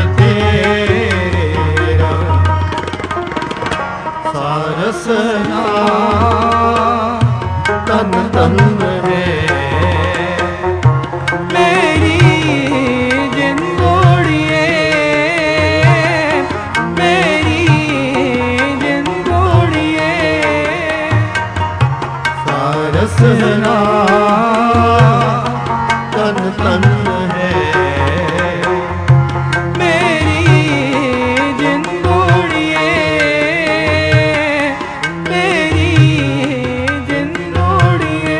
ਤੇਰਾ ਸਾਰਸ ਨਾ ਤਨ ਤਨ ਹੈ ਮੇਰੀ ਜਿੰਦੋੜੀਏ ਮੇਰੀ ਜਿੰਦੋੜੀਏ ਸਾਰਸ ਨਾ ਤਨ ਤਨ ਹੈ ਮੇਰੀ ਜਿੰਦੋੜੀਏ ਮੇਰੀ ਜਿੰਦੋੜੀਏ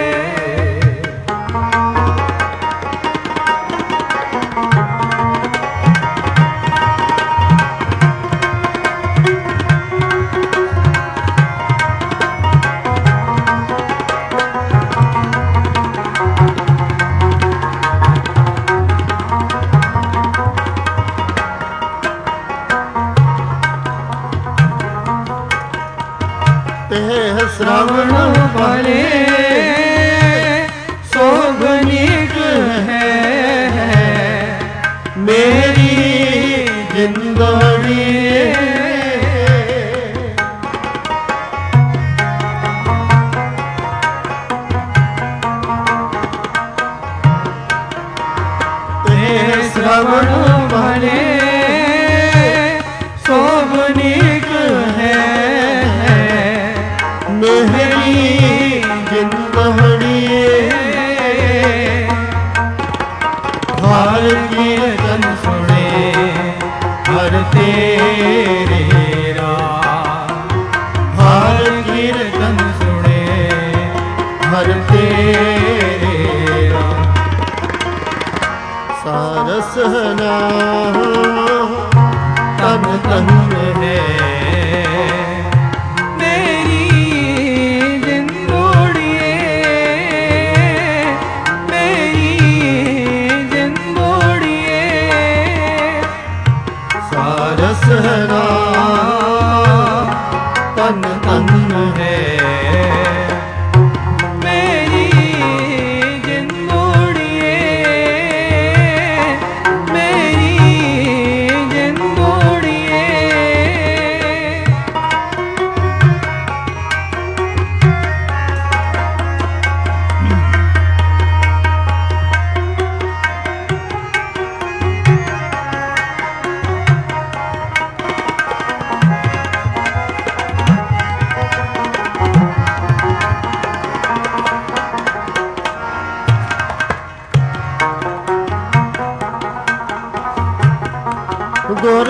ਤੇ ਸ਼੍ਰਵਣ ਭਲੇ ਸੋਭਨੀਕ ਹੈ ਮੇਰੀ ਜਿੰਦੜੀ ਤੇ ਸ਼੍ਰਵਣ ਭਲੇ ਸੋਭਨੀਕ ਹੈ ਮੇਰੀ ਜਿੰਦੜੀ ਹਰ ਕੀਰਤਨ ਸੁਣੇ ਹਰ ਤੇਰੇ ਰਾਮ ਹਰ ਕੀਰਤਨ ਸੁਣੇ ਹਰ ਤੇਰੇ ਰਾਮ ਸਾਰਸ ਨਾ ਤਨ ਤਨ ਹੈ ਮੇਰੀ ਜਿੰਦੋੜੀਏ ਮੇਰੀ ਜਿੰਦੋੜੀਏ ਸਾਰਸ ਨਾ ਤਨ ਤਨ ਹੈ ਮੇਰੀ ਜਿੰਦੋੜੀਏ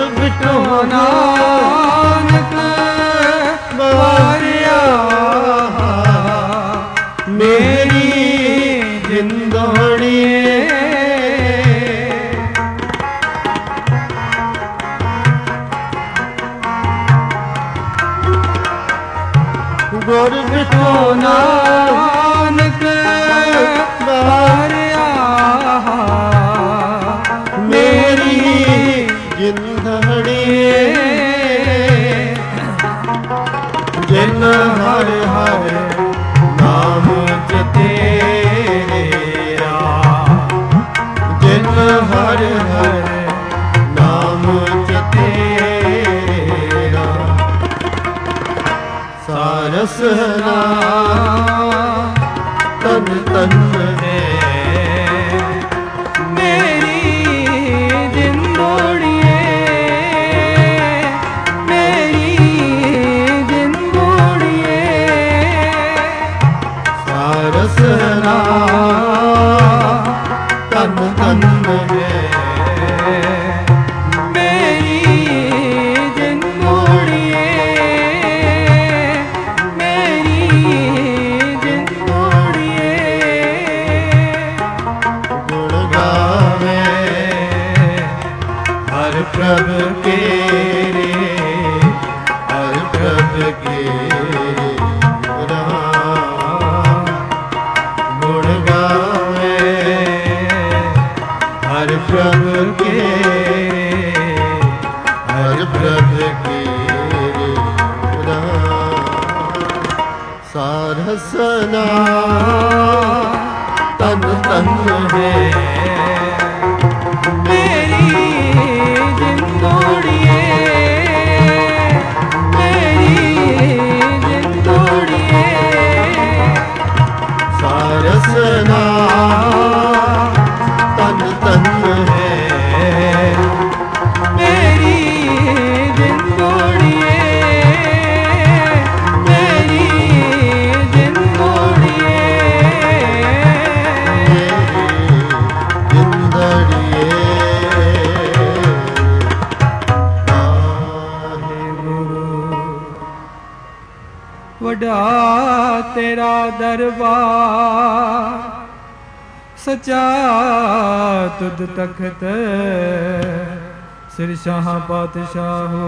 ਗੁਰ ਬਿਟੋ ਨਾਨਕ ਵਾਰਿਆ ਮੇਰੀ ਜਿੰਦੜੀਏ ਗੁਰ ਬਿਟੋ ਨਾਨਕ ਵਾਰਿਆ ਮੇਰੀ ਜਿੰਦੜੀਏ ਜਿਨ ਹਰ ਹਰ ਨਾਮ ਤੇਰਾ ਜਿਨ ਹਰ ਹਰ ਨਾਮ ਤੇਰਾ ਸਾਰਸ ਨਾਮ ਤਨ ਤਨ ਹੈ ਮੇਰੀ ਜਿੰਦੜੀਏ ਮੇਰੀ ਜਿੰਦੜੀਏ ਸਾਰਸ ਨਾਮ ਤਨ ਤਨ ਹੈ ਮੇਰੀ ਜਿੰਦੜੀਏ ਮੇਰੀ ਜਿੰਦੜੀਏ ਗੁਣ ਗਾਵੇ ਹਰ ਪ੍ਰਭ ਕੇਰੇ ਹਰ ਪ੍ਰਭ ਕੇਰੇ ਰਾਮ ਗੁਣ ਗਾਵੇ ਹਰ ਪ੍ਰਭ ਕੇਰੇ ਹਰ ਪ੍ਰਭ ਕੇਰੇ ਰਾਮ ਸਾਰਸ ਨਾਮ ਤਨ ਤਨ ਹੈ ਮੇਰੀ ਜਿੰਦੜੀਏ ਮੇਰੀ ਜਿੰਦੜੀਏ ਸਾਰਸ ਨਾਮ ਤਨ ਤਨ ਹੈ ਮੇਰੀ ਜਿੰਦੜੀਏ ਮੇਰੀ ਜਿੰਦੜੀਏ ਜਿੰਦੜੀਏ ਵੱਡਾ ਤੇਰਾ ਦਰਬਾਰ ਸਚਾ ਤੁਧ ਤਖਤ ਸਿਰ ਸ਼ਾਹ ਪਾਤਸ਼ਾਹੋ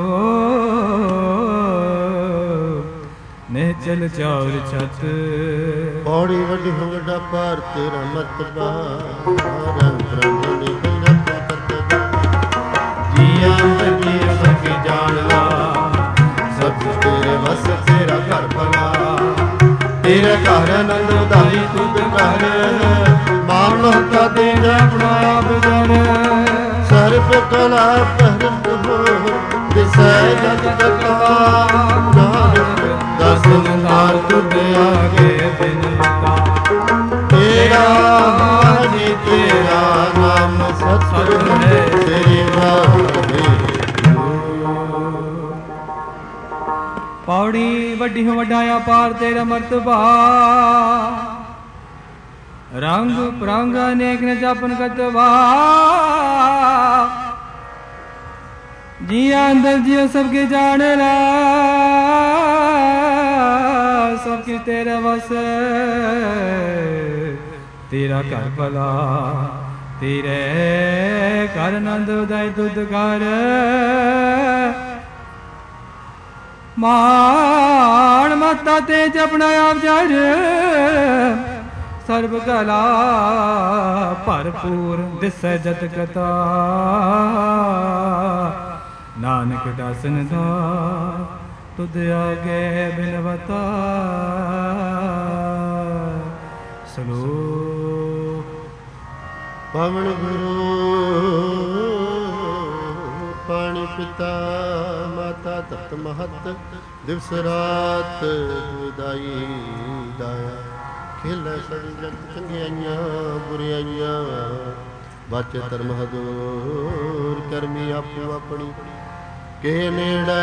ਨੇ ਚਲ ਚੌਰ ਛਤ ਬੜੀ ਵੱਡੀ ਵੱਡਾ ਭਾਰ ਤੇਰਾ ਮਤਬਾ ਰੰਗ ਰੰਗਣੀ ਬਿਨਾ ਤਤਬਾ ਜੀਆਂ ਤਕੀ ਸਭ ਜਾਣ ਲਾ ਸਭ ਤੇਰੇ ਵਸ ਤੇਰਾ ਘਰ ਭਲਾ ਤੇਰੇ ਘਰ ਆਨੰਦ ਉਦਾਈ ਤੁਧ ਘਰ ਮਾਨਵਤਾ ਦੇ ਆਪਣਾ ਆਪ ਜਨ ਸਰਬ ਕਲਾ ਪਰਤ ਹੋ ਦਿਸੈ ਜਗ ਕਲਾ ਨਾਨਕ ਦਸ ਨਾਰ ਤੁਧ ਆਗੇ ਬਿਨਤਾ ਤੇਰਾ ਜੀ ਤੇਰਾ ਨਾਮ ਸਤਿਗੁਰ ਹੈ ਤੇਰੀ ਵਾਹਿਗੁਰੂ ਪੌੜੀ ਵੱਡੀ ਹੋ ਵੱਡਾ ਅਪਾਰ ਤੇਰਾ ਮਰਤਬਾ ਰੰਗ ਪ੍ਰੰਗ ਅਨੇਕ ਨ ਜਪਨ ਕਤਵਾ जिया अंदर जियो सबके जाने ला सबके तेरा बस तेरा कर भला तेरे कर नंद उदय तुद कर मान मता तेज अपना आप जर सर्व कला भरपूर दिसै जत कथा नानक दासन दा तुद आगे बिनवता सलोक पवन गुरु पानी पिता माता तप्त महत दिवस रात दुदाई दाया खेल सड़ी जगत चंगियाइयां बुराइयां बाचे धर्म हदूर करमी आपू अपनी के नेड़े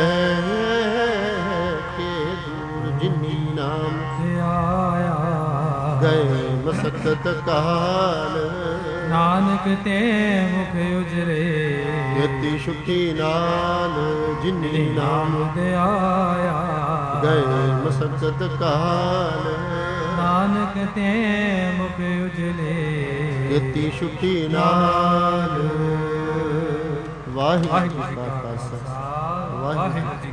के दूर जिन्नी नाम आया गए मसकत काल नानक ते मुख उजरे ਜੇਤੀ ਸੁਖੀ ਨਾਲ ਜਿਨੀ ਨਾਮ ਧਿਆਇਆ ਗਏ ਮਸਕਤ ਕਾਲ ਨਾਨਕ ਤੇ ਮੁਖ ਉਜਲੇ ਜੇਤੀ ਸੁਖੀ ਨਾਲ ਵਾਹਿਗੁਰੂ ਜੀ ਕਾ ਖਾਲਸਾ ਵਾਹਿਗੁਰੂ ਜੀ